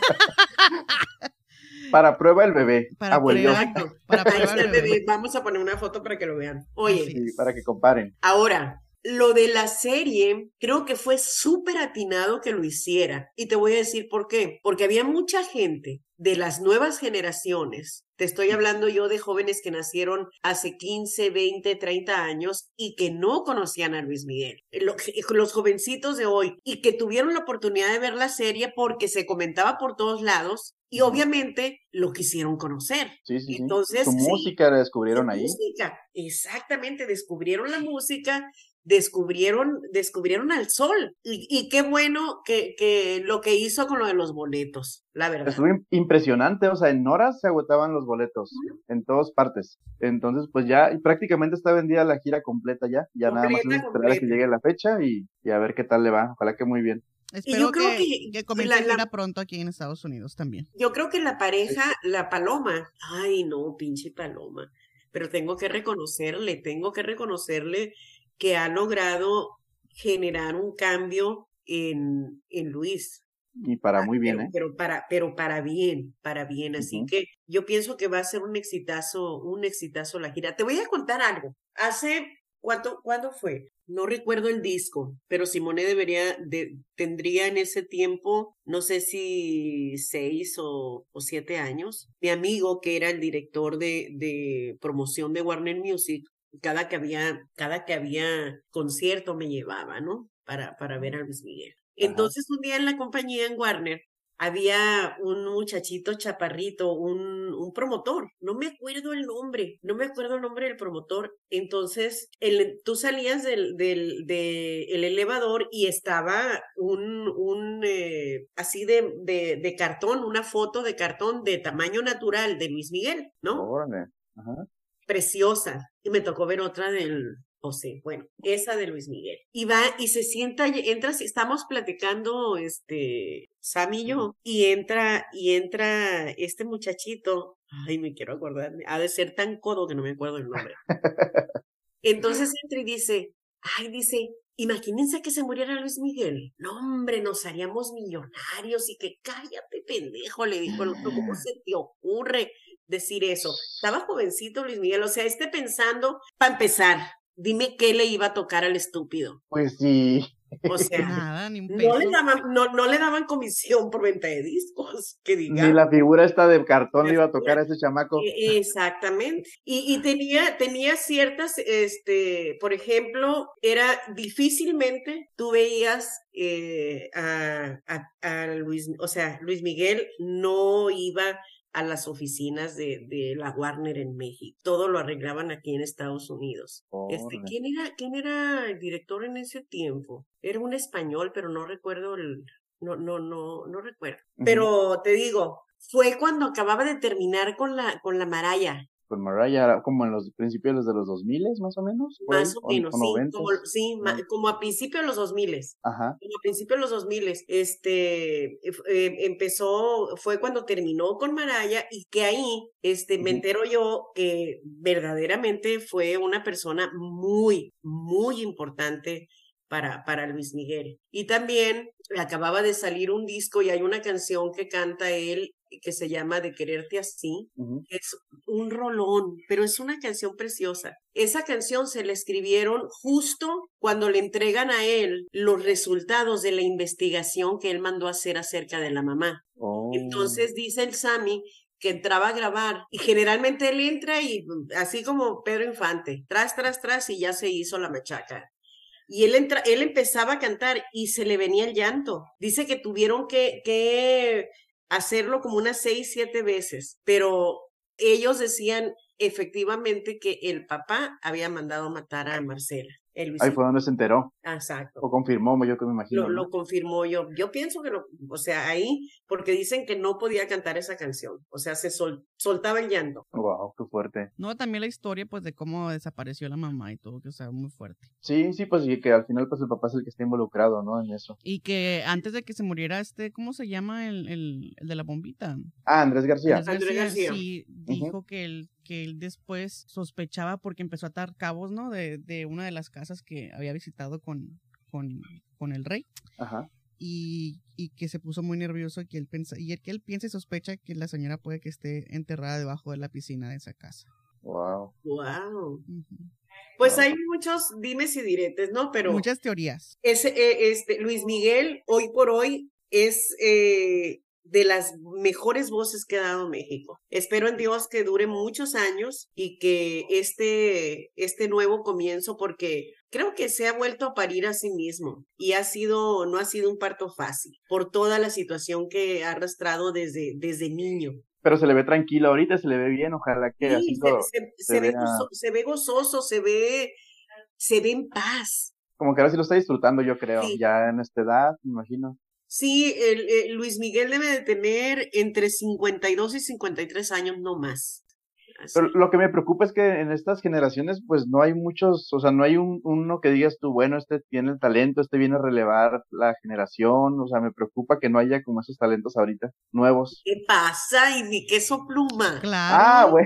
Speaker 3: Para prueba el bebé,
Speaker 1: Para
Speaker 3: abuelo.
Speaker 1: prueba.
Speaker 2: Exacto.
Speaker 1: Para
Speaker 2: Ahí
Speaker 1: probar
Speaker 2: está el
Speaker 1: el bebé.
Speaker 2: bebé. Vamos a poner una foto para que lo vean. Oye,
Speaker 1: Así
Speaker 3: Sí,
Speaker 1: es.
Speaker 3: para que comparen.
Speaker 2: ahora, lo de la serie, creo que fue súper atinado que lo hiciera. Y te voy a decir por qué. Porque había mucha gente de las nuevas generaciones. Te estoy hablando yo de jóvenes que nacieron hace quince, veinte, treinta años y que no conocían a Luis Miguel. Lo- Los jovencitos de hoy y que tuvieron la oportunidad de ver la serie porque se comentaba por todos lados y
Speaker 3: Ujú.
Speaker 2: obviamente lo quisieron conocer.
Speaker 3: Sí, sí, sí.
Speaker 2: Entonces,
Speaker 3: Su
Speaker 2: sí,
Speaker 3: música la
Speaker 2: su
Speaker 3: descubrieron ahí.
Speaker 2: música, exactamente, descubrieron la música, descubrieron, descubrieron al sol. Y, y qué bueno que, que lo que hizo con lo de los boletos, la verdad.
Speaker 3: Estuvo im- impresionante, o sea, en horas se agotaban los boletos, en todas partes. Entonces, pues ya y prácticamente está vendida la gira completa ya. Ya nada más es
Speaker 2: Completa,
Speaker 3: esperar a que
Speaker 2: completa.
Speaker 3: llegue la fecha y, y a ver qué tal le va. Ojalá que muy bien.
Speaker 1: Espero
Speaker 2: yo creo
Speaker 1: que,
Speaker 2: que
Speaker 1: que comience
Speaker 2: la- la-
Speaker 1: gira pronto aquí en Estados Unidos también.
Speaker 2: Yo creo que la pareja, la Paloma, ay no, pinche Paloma, pero tengo que reconocerle, tengo que reconocerle que ha logrado generar un cambio en, en Luis.
Speaker 3: Y para muy bien,
Speaker 2: pero,
Speaker 3: ¿eh?
Speaker 2: pero para, pero para bien, para bien. Así
Speaker 3: Ujú.
Speaker 2: que yo pienso que va a ser un exitazo, un exitazo la gira. Te voy a contar algo. Hace ¿cuánto, ¿cuándo fue? No recuerdo el disco, pero Simone debería, de, tendría en ese tiempo, no sé si seis o, o siete años. Mi amigo, que era el director de, de promoción de Warner Music, cada que había, cada que había concierto me llevaba, ¿no? Para, para ver a Luis Miguel. Entonces, un día en la compañía en Warner, había un muchachito chaparrito, un, un promotor, no me acuerdo el nombre, no me acuerdo el nombre del promotor. Entonces, el, tú salías del, del, del el elevador y estaba un, un eh, así de, de, de cartón, una foto de cartón de tamaño natural de Luis Miguel, ¿no?
Speaker 3: Órale. Ajá.
Speaker 2: Preciosa. Y me tocó ver otra del... O sea, bueno, esa de Luis Miguel. Y va y se sienta, entra, estamos platicando, este, Sam y yo, y entra, y entra este muchachito, ay, me quiero acordar, ha de ser tan codo que no me acuerdo el nombre. Entonces entra y dice, ay, dice, imagínense que se muriera Luis Miguel. No, hombre, nos haríamos millonarios y que cállate, pendejo, le dijo el otro, ¿cómo se te ocurre decir eso? Estaba jovencito Luis Miguel, o sea, esté pensando, para empezar, dime qué le iba a tocar al estúpido.
Speaker 3: Pues sí.
Speaker 2: O sea,
Speaker 1: nada, ni un peso.
Speaker 2: no le daban, no, no le daban comisión por venta de discos, que diga.
Speaker 3: Ni la figura esta de cartón le iba a tocar a ese chamaco.
Speaker 2: Exactamente. Y, y tenía, tenía ciertas, este, por ejemplo, era difícilmente tú veías eh, a, a, a Luis, o sea, Luis Miguel no iba a las oficinas de, de la Warner en México. Todo lo arreglaban aquí en Estados Unidos. Este, ¿quién era, quién era el director en ese tiempo? Era un español, pero no recuerdo el, no, no, no, no recuerdo. Uh-huh. Pero te digo, fue cuando acababa de terminar con la, con la Mariah.
Speaker 3: Con Mariah, como en los principios de los dos mil, más o menos.
Speaker 2: Más o menos, sí, como, sí, uh-huh. ma, como a principios de los dos mil.
Speaker 3: Ajá.
Speaker 2: Como a principios de los dos mil, este, eh, empezó, fue cuando terminó con Mariah y que ahí, este, uh-huh. me entero yo que verdaderamente fue una persona muy, muy importante para, para Luis Miguel. Y también acababa de salir un disco y hay una canción que canta él que se llama De Quererte Así, uh-huh. es un rolón, pero es una canción preciosa. Esa canción se la escribieron justo cuando le entregan a él los resultados de la investigación que él mandó a hacer acerca de la mamá. Oh. Entonces dice el Sammy que entraba a grabar y generalmente él entra y así como Pedro Infante, tras, tras, tras y ya se hizo la machaca. Y él, entra, él empezaba a cantar y se le venía el llanto. Dice que tuvieron que... que hacerlo como unas seis, siete veces, pero ellos decían efectivamente que el papá había mandado matar a Marcela.
Speaker 3: Ahí fue donde se enteró.
Speaker 2: Exacto.
Speaker 3: O confirmó, yo que me imagino.
Speaker 2: Lo, ¿no? lo confirmó yo. Yo pienso que lo, o sea, ahí, porque dicen que no podía cantar esa canción. O sea, se sol, soltaba el llanto.
Speaker 3: Wow, qué fuerte.
Speaker 1: No, también la historia, pues, de cómo desapareció la mamá y todo, que o sea, muy fuerte.
Speaker 3: Sí, sí, pues, y que al final, pues, el papá es el que está involucrado, ¿no? En eso.
Speaker 1: Y que antes de que se muriera este, ¿cómo se llama el, el, el de la bombita?
Speaker 3: Ah, Andrés García.
Speaker 2: Andrés García, Andrés García.
Speaker 1: Sí, dijo uh-huh. que él que él después sospechaba porque empezó a atar cabos, ¿no? De, de una de las casas que había visitado con, con, con el rey.
Speaker 3: Ajá.
Speaker 1: Y, y que se puso muy nervioso y que él pensa, y que él piensa y sospecha que la señora puede que esté enterrada debajo de la piscina de esa casa.
Speaker 3: Wow.
Speaker 2: Wow. Uh-huh. Pues wow. Hay muchos dimes y diretes, ¿no? Pero
Speaker 1: muchas teorías.
Speaker 2: Ese, eh, este, Luis Miguel, hoy por hoy, es eh, de las mejores voces que ha dado México. Espero en Dios que dure muchos años y que este, este nuevo comienzo, porque creo que se ha vuelto a parir a sí mismo y ha sido, no ha sido un parto fácil por toda la situación que ha arrastrado desde, desde niño.
Speaker 3: Pero se le ve tranquilo ahorita, se le ve bien, ojalá que
Speaker 2: sí,
Speaker 3: así
Speaker 2: se,
Speaker 3: todo,
Speaker 2: se, se, se, ve gozo, se ve gozoso, se ve, se ve en paz.
Speaker 3: Como que ahora sí lo está disfrutando, yo creo, sí. Ya en esta edad, me imagino.
Speaker 2: Sí, el, el Luis Miguel debe de tener entre cincuenta y dos y cincuenta y tres años, no más. Así.
Speaker 3: Pero lo que me preocupa es que en estas generaciones, pues no hay muchos, o sea, no hay un, uno que digas tú, bueno, este tiene el talento, este viene a relevar la generación, o sea, me preocupa que no haya como esos talentos ahorita, nuevos.
Speaker 2: ¿Qué pasa? Y ni queso pluma.
Speaker 1: Claro.
Speaker 3: Ah, güey.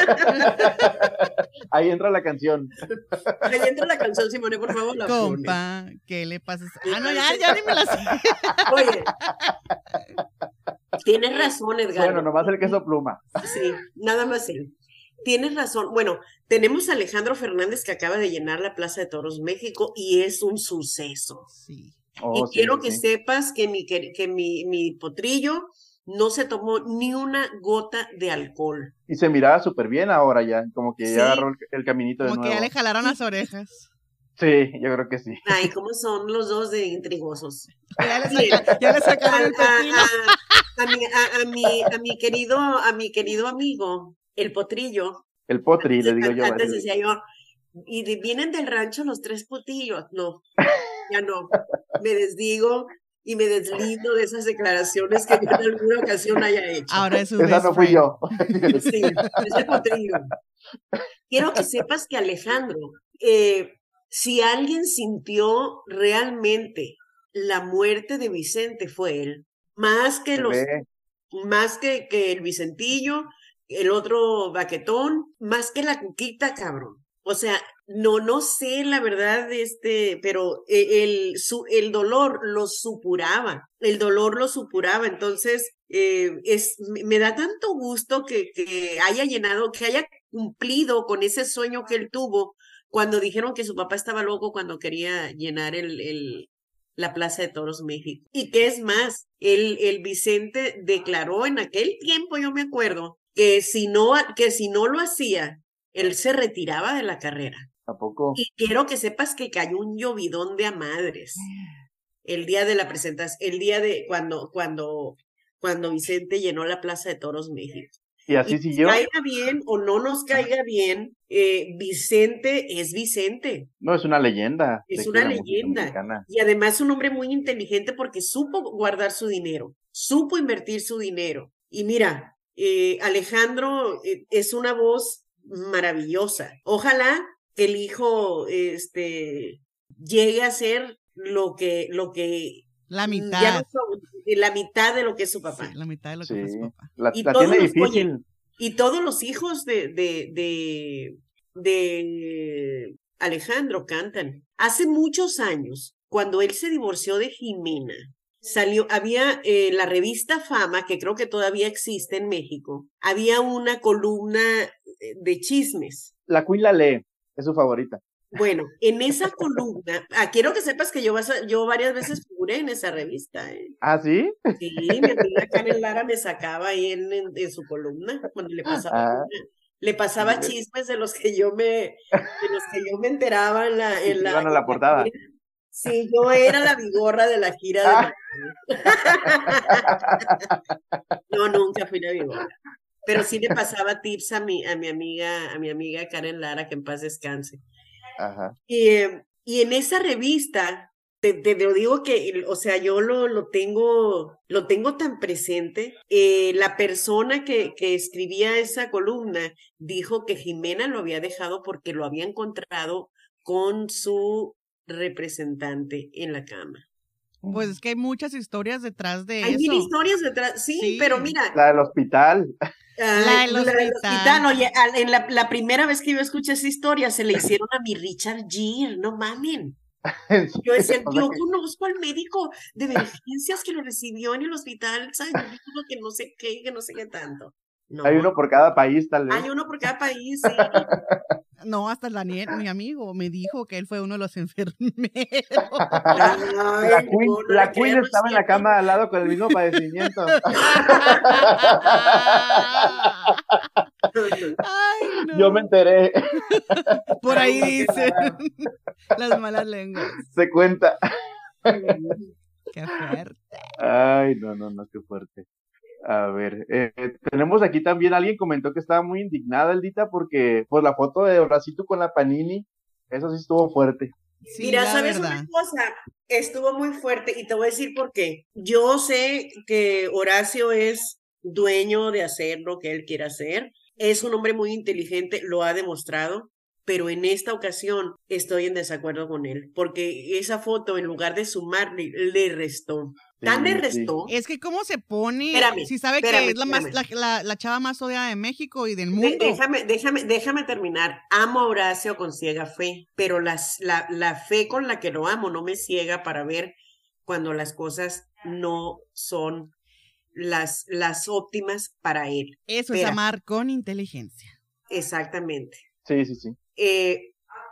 Speaker 3: Ahí entra la canción.
Speaker 2: Ahí entra la canción, Simone, por favor. La
Speaker 1: Compa, pone. ¿Qué le pasa? Ah, no, ya, ya ni me la sé.
Speaker 2: Oye. Tienes razón, Edgar.
Speaker 3: Bueno, nomás el queso pluma.
Speaker 2: Sí, nada más él. tienes razón. Bueno, tenemos a Alejandro Fernández que acaba de llenar la Plaza de Toros México y es un suceso.
Speaker 1: Sí.
Speaker 3: Oh,
Speaker 2: Y
Speaker 3: sí,
Speaker 2: quiero
Speaker 3: sí,
Speaker 2: que
Speaker 3: sí.
Speaker 2: sepas que mi, que, que mi, mi potrillo no se tomó ni una gota de alcohol.
Speaker 3: Y se miraba súper bien ahora ya, como que ya
Speaker 2: Sí,
Speaker 3: agarró el, el caminito de
Speaker 1: Como que ya le
Speaker 3: nuevo.
Speaker 1: jalaron
Speaker 2: y
Speaker 1: las orejas.
Speaker 3: Sí, yo creo que sí.
Speaker 2: ay, cómo son los dos de intrigosos.
Speaker 1: Ya le,
Speaker 2: Miren,
Speaker 1: saca, ya le sacaron
Speaker 2: al-
Speaker 1: el
Speaker 2: a,
Speaker 1: pepino.
Speaker 2: a, a mi, a, a mi, a mi querido, a mi querido amigo, el potrillo,
Speaker 3: El potri, le
Speaker 2: antes,
Speaker 3: digo yo.
Speaker 2: antes
Speaker 3: así.
Speaker 2: decía yo, y de- vienen del rancho los tres potillos. No, ya no. Me desdigo y me deslindo de esas declaraciones que yo en alguna ocasión haya hecho.
Speaker 1: Ahora es su
Speaker 3: Esa
Speaker 1: best
Speaker 3: no fui
Speaker 1: friend.
Speaker 3: yo.
Speaker 2: Sí, es el potrillo. Quiero que sepas que Alejandro, eh, si alguien sintió realmente la muerte de Vicente fue él, más que
Speaker 3: Se
Speaker 2: los,
Speaker 3: ve.
Speaker 2: más que, que el Vicentillo, el otro baquetón, más que la Cuquita, cabrón. O sea, no, no sé la verdad, este, pero eh, el, su, el dolor lo supuraba, el dolor lo supuraba. Entonces, eh, es, me me da tanto gusto que, que haya llenado, que haya cumplido con ese sueño que él tuvo cuando dijeron que su papá estaba loco cuando quería llenar el, el, la Plaza de Toros México. Y que es más, el, el Vicente declaró en aquel tiempo, yo me acuerdo, que si no, que si no lo hacía, él se retiraba de la carrera.
Speaker 3: Tampoco.
Speaker 2: Y quiero que sepas que cayó un llovidón de a madres el día de la presentación, el día de cuando, cuando, cuando Vicente llenó la Plaza de Toros México.
Speaker 3: Y así
Speaker 2: Y nos
Speaker 3: siguió.
Speaker 2: caiga bien o no nos caiga bien, eh, Vicente es Vicente,
Speaker 3: No, es una leyenda de
Speaker 2: es
Speaker 3: aquí
Speaker 2: una
Speaker 3: de la música
Speaker 2: leyenda.
Speaker 3: mexicana.
Speaker 2: Y además un hombre muy inteligente porque supo guardar su dinero, supo invertir su dinero. Y mira, eh, Alejandro eh, es una voz maravillosa. Ojalá que el hijo este, llegue a ser lo que, lo que
Speaker 1: La
Speaker 2: mm, ya no
Speaker 1: mitad.
Speaker 2: so- la mitad de lo que es su papá.
Speaker 1: Sí, la mitad de lo que
Speaker 3: Sí.
Speaker 1: fue su papá.
Speaker 3: La,
Speaker 2: Y
Speaker 3: la
Speaker 2: todos
Speaker 3: tiene
Speaker 2: los, oye,
Speaker 3: difícil.
Speaker 2: y todos los hijos de, de, de, de Alejandro cantan. Hace muchos años, cuando él se divorció de Jimena, salió, había eh, la revista Fama, que creo que todavía existe en México, había una columna eh, de chismes.
Speaker 3: La Queen la lee. Es su favorita.
Speaker 2: Bueno, en esa columna, ah, quiero que sepas que yo, vas a- yo varias veces figuré en esa revista, ¿eh?
Speaker 3: ¿Ah, sí?
Speaker 2: Sí, mi amiga Karen Lara me sacaba ahí en, en, en su columna cuando le pasaba,
Speaker 3: Ah,
Speaker 2: le pasaba chismes de los que yo me, de los que yo me enteraba en la,
Speaker 3: y
Speaker 2: en
Speaker 3: que
Speaker 2: la,
Speaker 3: iban a
Speaker 2: en
Speaker 3: la
Speaker 2: la
Speaker 3: portada.
Speaker 2: gira. Sí, yo era la vigorra de la gira de
Speaker 3: Ah.
Speaker 2: No, nunca fui la vigorra. Pero sí le pasaba tips a mi, a mi amiga, a mi amiga Karen Lara, que en paz descanse.
Speaker 3: Ajá.
Speaker 2: Y, eh, y en esa revista, te, te lo digo que, o sea, yo lo, lo tengo, lo tengo tan presente. Eh, la persona que, que escribía esa columna dijo que Jimena lo había dejado porque lo había encontrado con su representante en la cama.
Speaker 1: Pues es que hay muchas historias detrás de
Speaker 2: Hay
Speaker 1: eso.
Speaker 2: mil historias detrás, sí,
Speaker 1: Sí.
Speaker 2: pero mira,
Speaker 3: La del hospital.
Speaker 2: ay,
Speaker 1: La del
Speaker 2: la del
Speaker 1: hospital.
Speaker 2: hospital, oye, al- en la, la primera vez que yo escuché esa historia se le hicieron a mi Richard Gere, no mamen.
Speaker 3: En
Speaker 2: Yo decía,
Speaker 3: serio, o sea
Speaker 2: yo
Speaker 3: que
Speaker 2: conozco al médico de emergencias que lo recibió en el hospital, ¿sabes? Dijo que no sé qué, que no sé qué tanto. No,
Speaker 3: hay uno por cada país, tal vez.
Speaker 2: hay uno por cada país, sí.
Speaker 1: No, hasta Daniel, mi amigo, me dijo que él fue uno de los enfermeros.
Speaker 2: Ay,
Speaker 3: La Queen,
Speaker 2: no, no
Speaker 3: la
Speaker 2: le
Speaker 3: Queen
Speaker 2: crean, no es
Speaker 3: estaba en la
Speaker 2: cierto.
Speaker 3: cama al lado con el mismo padecimiento.
Speaker 1: Ay, no.
Speaker 3: Yo me enteré.
Speaker 1: Por ahí
Speaker 2: Ay, no, qué
Speaker 1: dicen
Speaker 2: raro.
Speaker 1: las malas lenguas.
Speaker 3: Se cuenta.
Speaker 1: Qué fuerte.
Speaker 3: Ay, no, no, no, qué fuerte. A ver, eh, tenemos aquí también, alguien comentó que estaba muy indignada, Eldita, porque por la foto de Horacito con la Panini, eso sí estuvo fuerte.
Speaker 1: Sí,
Speaker 2: Mira,
Speaker 1: la
Speaker 2: ¿sabes
Speaker 1: verdad.
Speaker 2: una cosa? Estuvo muy fuerte y te voy a decir por qué. Yo sé que Horacio es dueño de hacer lo que él quiere hacer. Es un hombre muy inteligente, lo ha demostrado, pero en esta ocasión estoy en desacuerdo con él, porque esa foto, en lugar de sumarle, le restó. Tan le
Speaker 3: Sí, sí.
Speaker 2: restó.
Speaker 1: Es que cómo se pone,
Speaker 2: Espérame,
Speaker 1: si sabe
Speaker 2: espérame,
Speaker 1: que es la, más, la,
Speaker 2: espérame.
Speaker 1: la, la chava más odiada de México y del
Speaker 2: De-
Speaker 1: mundo.
Speaker 2: déjame, déjame, déjame terminar. Amo a Horacio con ciega fe, pero las, la, la fe con la que lo amo no me ciega para ver cuando las cosas no son las, las óptimas para él.
Speaker 1: Eso es
Speaker 2: Espera,
Speaker 1: amar con inteligencia.
Speaker 2: Exactamente.
Speaker 3: Sí, sí, sí.
Speaker 2: Eh,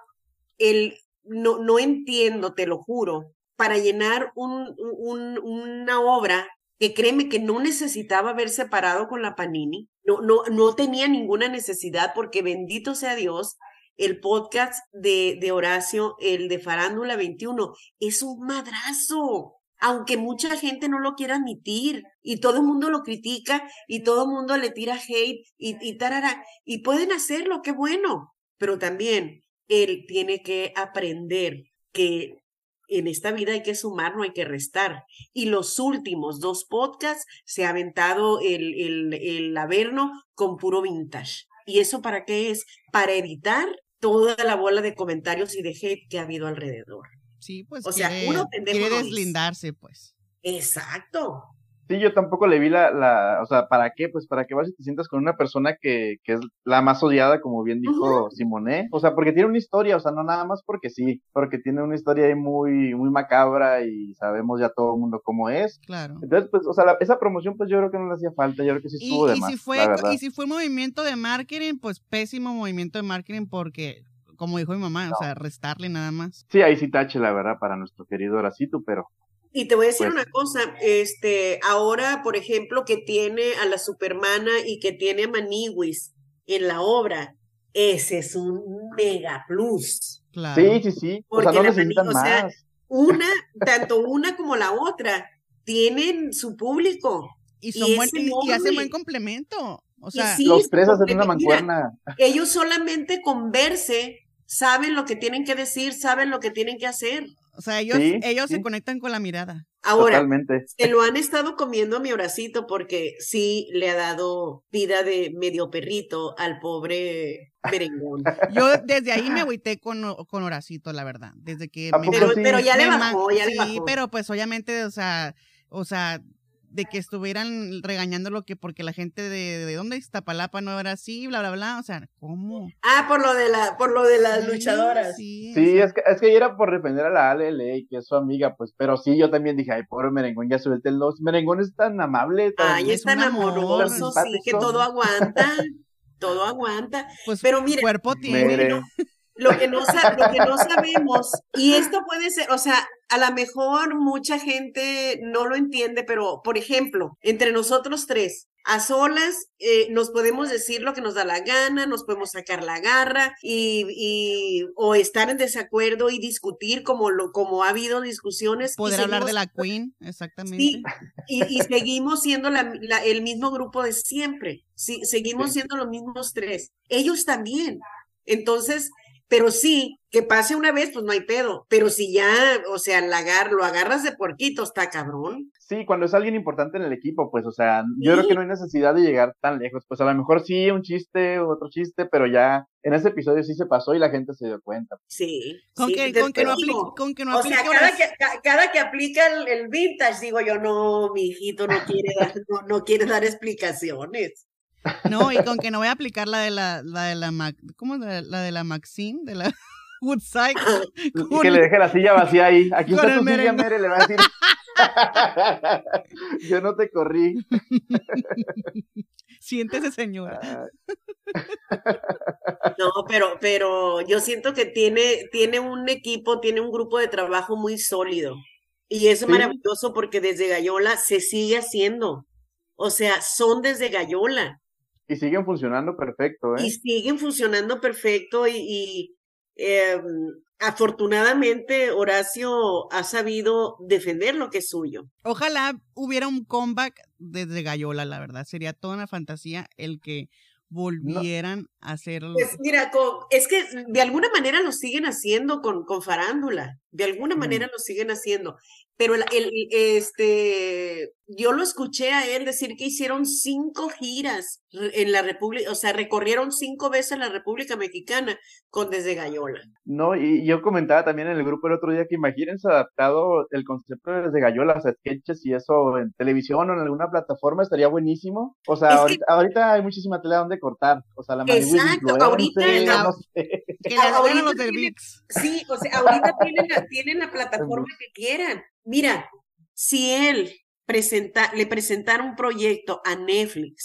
Speaker 2: el, no, no entiendo, te lo juro, para llenar un, un, una obra que créeme que no necesitaba haber separado con la Panini, no, no, no tenía ninguna necesidad porque bendito sea Dios, el podcast de, de Horacio, el de Farándula veintiuno, es un madrazo. Aunque mucha gente no lo quiera admitir y todo el mundo lo critica y todo el mundo le tira hate y, y tarara, y pueden hacerlo, qué bueno, pero también él tiene que aprender que en esta vida hay que sumar, no hay que restar. Y los últimos dos podcasts se ha aventado el, el, el Averno con puro vintage. ¿Y eso para qué es? Para evitar toda la bola de comentarios y de hate que ha habido alrededor.
Speaker 1: Sí, pues
Speaker 2: o
Speaker 1: quiere,
Speaker 2: sea, uno pendejo
Speaker 1: quiere
Speaker 2: no
Speaker 1: deslindarse, pues.
Speaker 2: Exacto.
Speaker 3: Sí, yo tampoco le vi la, la, o sea, ¿para qué? Pues para que vas y te sientas con una persona que, que es la más odiada, como bien dijo uh-huh. Simone, o sea, porque tiene una historia, o sea, no nada más porque sí, porque tiene una historia ahí muy, muy macabra y sabemos ya todo el mundo cómo es.
Speaker 1: Claro.
Speaker 3: Entonces, pues, o sea, la, esa promoción, pues yo creo que no le hacía falta, yo creo que sí estuvo
Speaker 1: y,
Speaker 3: de
Speaker 1: y
Speaker 3: más,
Speaker 1: si fue,
Speaker 3: la verdad.
Speaker 1: Y si fue movimiento de marketing, pues pésimo movimiento de marketing porque, como dijo mi mamá, no. o sea, restarle nada más.
Speaker 3: Sí, ahí sí tache, la verdad, para nuestro querido Horacito, pero...
Speaker 2: Y te voy a decir
Speaker 3: pues,
Speaker 2: una cosa, este, ahora, por ejemplo, que tiene a la Supermana y que tiene a Maniwis en la obra, ese es un mega plus.
Speaker 3: Claro. Sí, sí, sí,
Speaker 2: porque
Speaker 3: o sea, no
Speaker 2: la
Speaker 3: necesitan
Speaker 2: Mani,
Speaker 3: más.
Speaker 2: O sea, una, tanto una como la otra, tienen su público.
Speaker 1: Y, son y, buen, y, y hacen buen complemento. O sea,
Speaker 3: sí, los tres hacen una mancuerna.
Speaker 2: Mira, ellos solamente con verse saben lo que tienen que decir, saben lo que tienen que hacer.
Speaker 1: O sea, ellos, sí, ellos sí. se conectan con la mirada.
Speaker 2: Ahora,
Speaker 3: Totalmente.
Speaker 2: Se lo han estado comiendo a mi Horacito porque sí le ha dado vida de medio perrito al pobre merengón.
Speaker 1: Yo desde ahí me agüité con, con Horacito, la verdad. Desde que
Speaker 2: me, pero, sí? pero ya le bajó, ya
Speaker 1: sí,
Speaker 2: le bajó.
Speaker 1: Sí, pero pues obviamente, o sea, o sea, de que estuvieran regañándolo que porque la gente de, de dónde Iztapalapa no era así, bla, bla, bla, o sea, ¿cómo?
Speaker 2: Ah, por lo de la, por lo de las sí, luchadoras.
Speaker 3: Sí, sí o sea. es que es que era por defender a la A L L, que es su amiga, pues, pero sí, yo también dije, ay, pobre merengón, ya suelte el dos. Merengón es tan amable, tan,
Speaker 2: ay, es tan amoroso, sí, que todo aguanta, todo aguanta.
Speaker 1: Pues,
Speaker 2: pero mira,
Speaker 1: cuerpo tiene.
Speaker 2: No, lo que no lo que no sabemos, y esto puede ser, o sea, a lo mejor mucha gente no lo entiende, pero, por ejemplo, entre nosotros tres, a solas, eh, nos podemos decir lo que nos da la gana, nos podemos sacar la garra y, y o estar en desacuerdo y discutir como lo como ha habido discusiones.
Speaker 1: Poder
Speaker 2: y
Speaker 1: hablar de la Queen, exactamente.
Speaker 2: Sí, y, y seguimos siendo la, la, el mismo grupo de siempre, sí, seguimos sí. siendo los mismos tres. Ellos también. Entonces, pero sí, que pase una vez, pues no hay pedo. Pero si ya, o sea, la agar, lo agarras de puerquito, está cabrón.
Speaker 3: Sí, cuando es alguien importante en el equipo, pues, o sea, yo sí. creo que no hay necesidad de llegar tan lejos. Pues a lo mejor sí, un chiste, otro chiste, pero ya en ese episodio sí se pasó y la gente se dio cuenta.
Speaker 2: Sí.
Speaker 1: Con,
Speaker 2: sí,
Speaker 1: que,
Speaker 2: te,
Speaker 1: con, que, no aplique, con que no
Speaker 2: o
Speaker 1: aplique.
Speaker 2: sea, cada que, ca, cada que aplica el, el vintage, digo yo, no, mi hijito no quiere dar, no, no quiere dar explicaciones.
Speaker 1: No, y con que no voy a aplicar la de la, la de la Mac, ¿cómo la, la de la Maxine? De la Woodside.
Speaker 3: Y que le deje la silla vacía ahí. Aquí está tu silla, Mere, le va a decir. Yo no te corrí.
Speaker 1: Siéntese, señora.
Speaker 2: No, pero, pero yo siento que tiene, tiene un equipo, tiene un grupo de trabajo muy sólido. Y eso es ¿sí? maravilloso porque desde Gallola se sigue haciendo. O sea, son desde Gallola.
Speaker 3: Y siguen funcionando perfecto, ¿eh?
Speaker 2: Y siguen funcionando perfecto y, y eh, afortunadamente Horacio ha sabido defender lo que es suyo.
Speaker 1: Ojalá hubiera un comeback desde Gallola, la verdad. Sería toda una fantasía el que volvieran no. a hacerlo.
Speaker 2: Pues mira, con, es que de alguna manera lo siguen haciendo con, con Farándula. De alguna mm. manera lo siguen haciendo. Pero el, el, este, yo lo escuché a él decir que hicieron cinco giras en la República, o sea, recorrieron cinco veces la República Mexicana con Desde Gallola.
Speaker 3: No, y yo comentaba también en el grupo el otro día que imagínense adaptado el concepto de Desde Gallola, o sea, sketches y eso en televisión o en alguna plataforma estaría buenísimo. O sea, ahorita, que, ahorita hay muchísima tela donde cortar, o sea, la
Speaker 2: exacto, ahorita la,
Speaker 1: no sé. Que la ahorita los del V I X.
Speaker 2: Sí, o sea, ahorita tienen la, tienen la plataforma que quieran. Mira, si él presenta, le presentara un proyecto a Netflix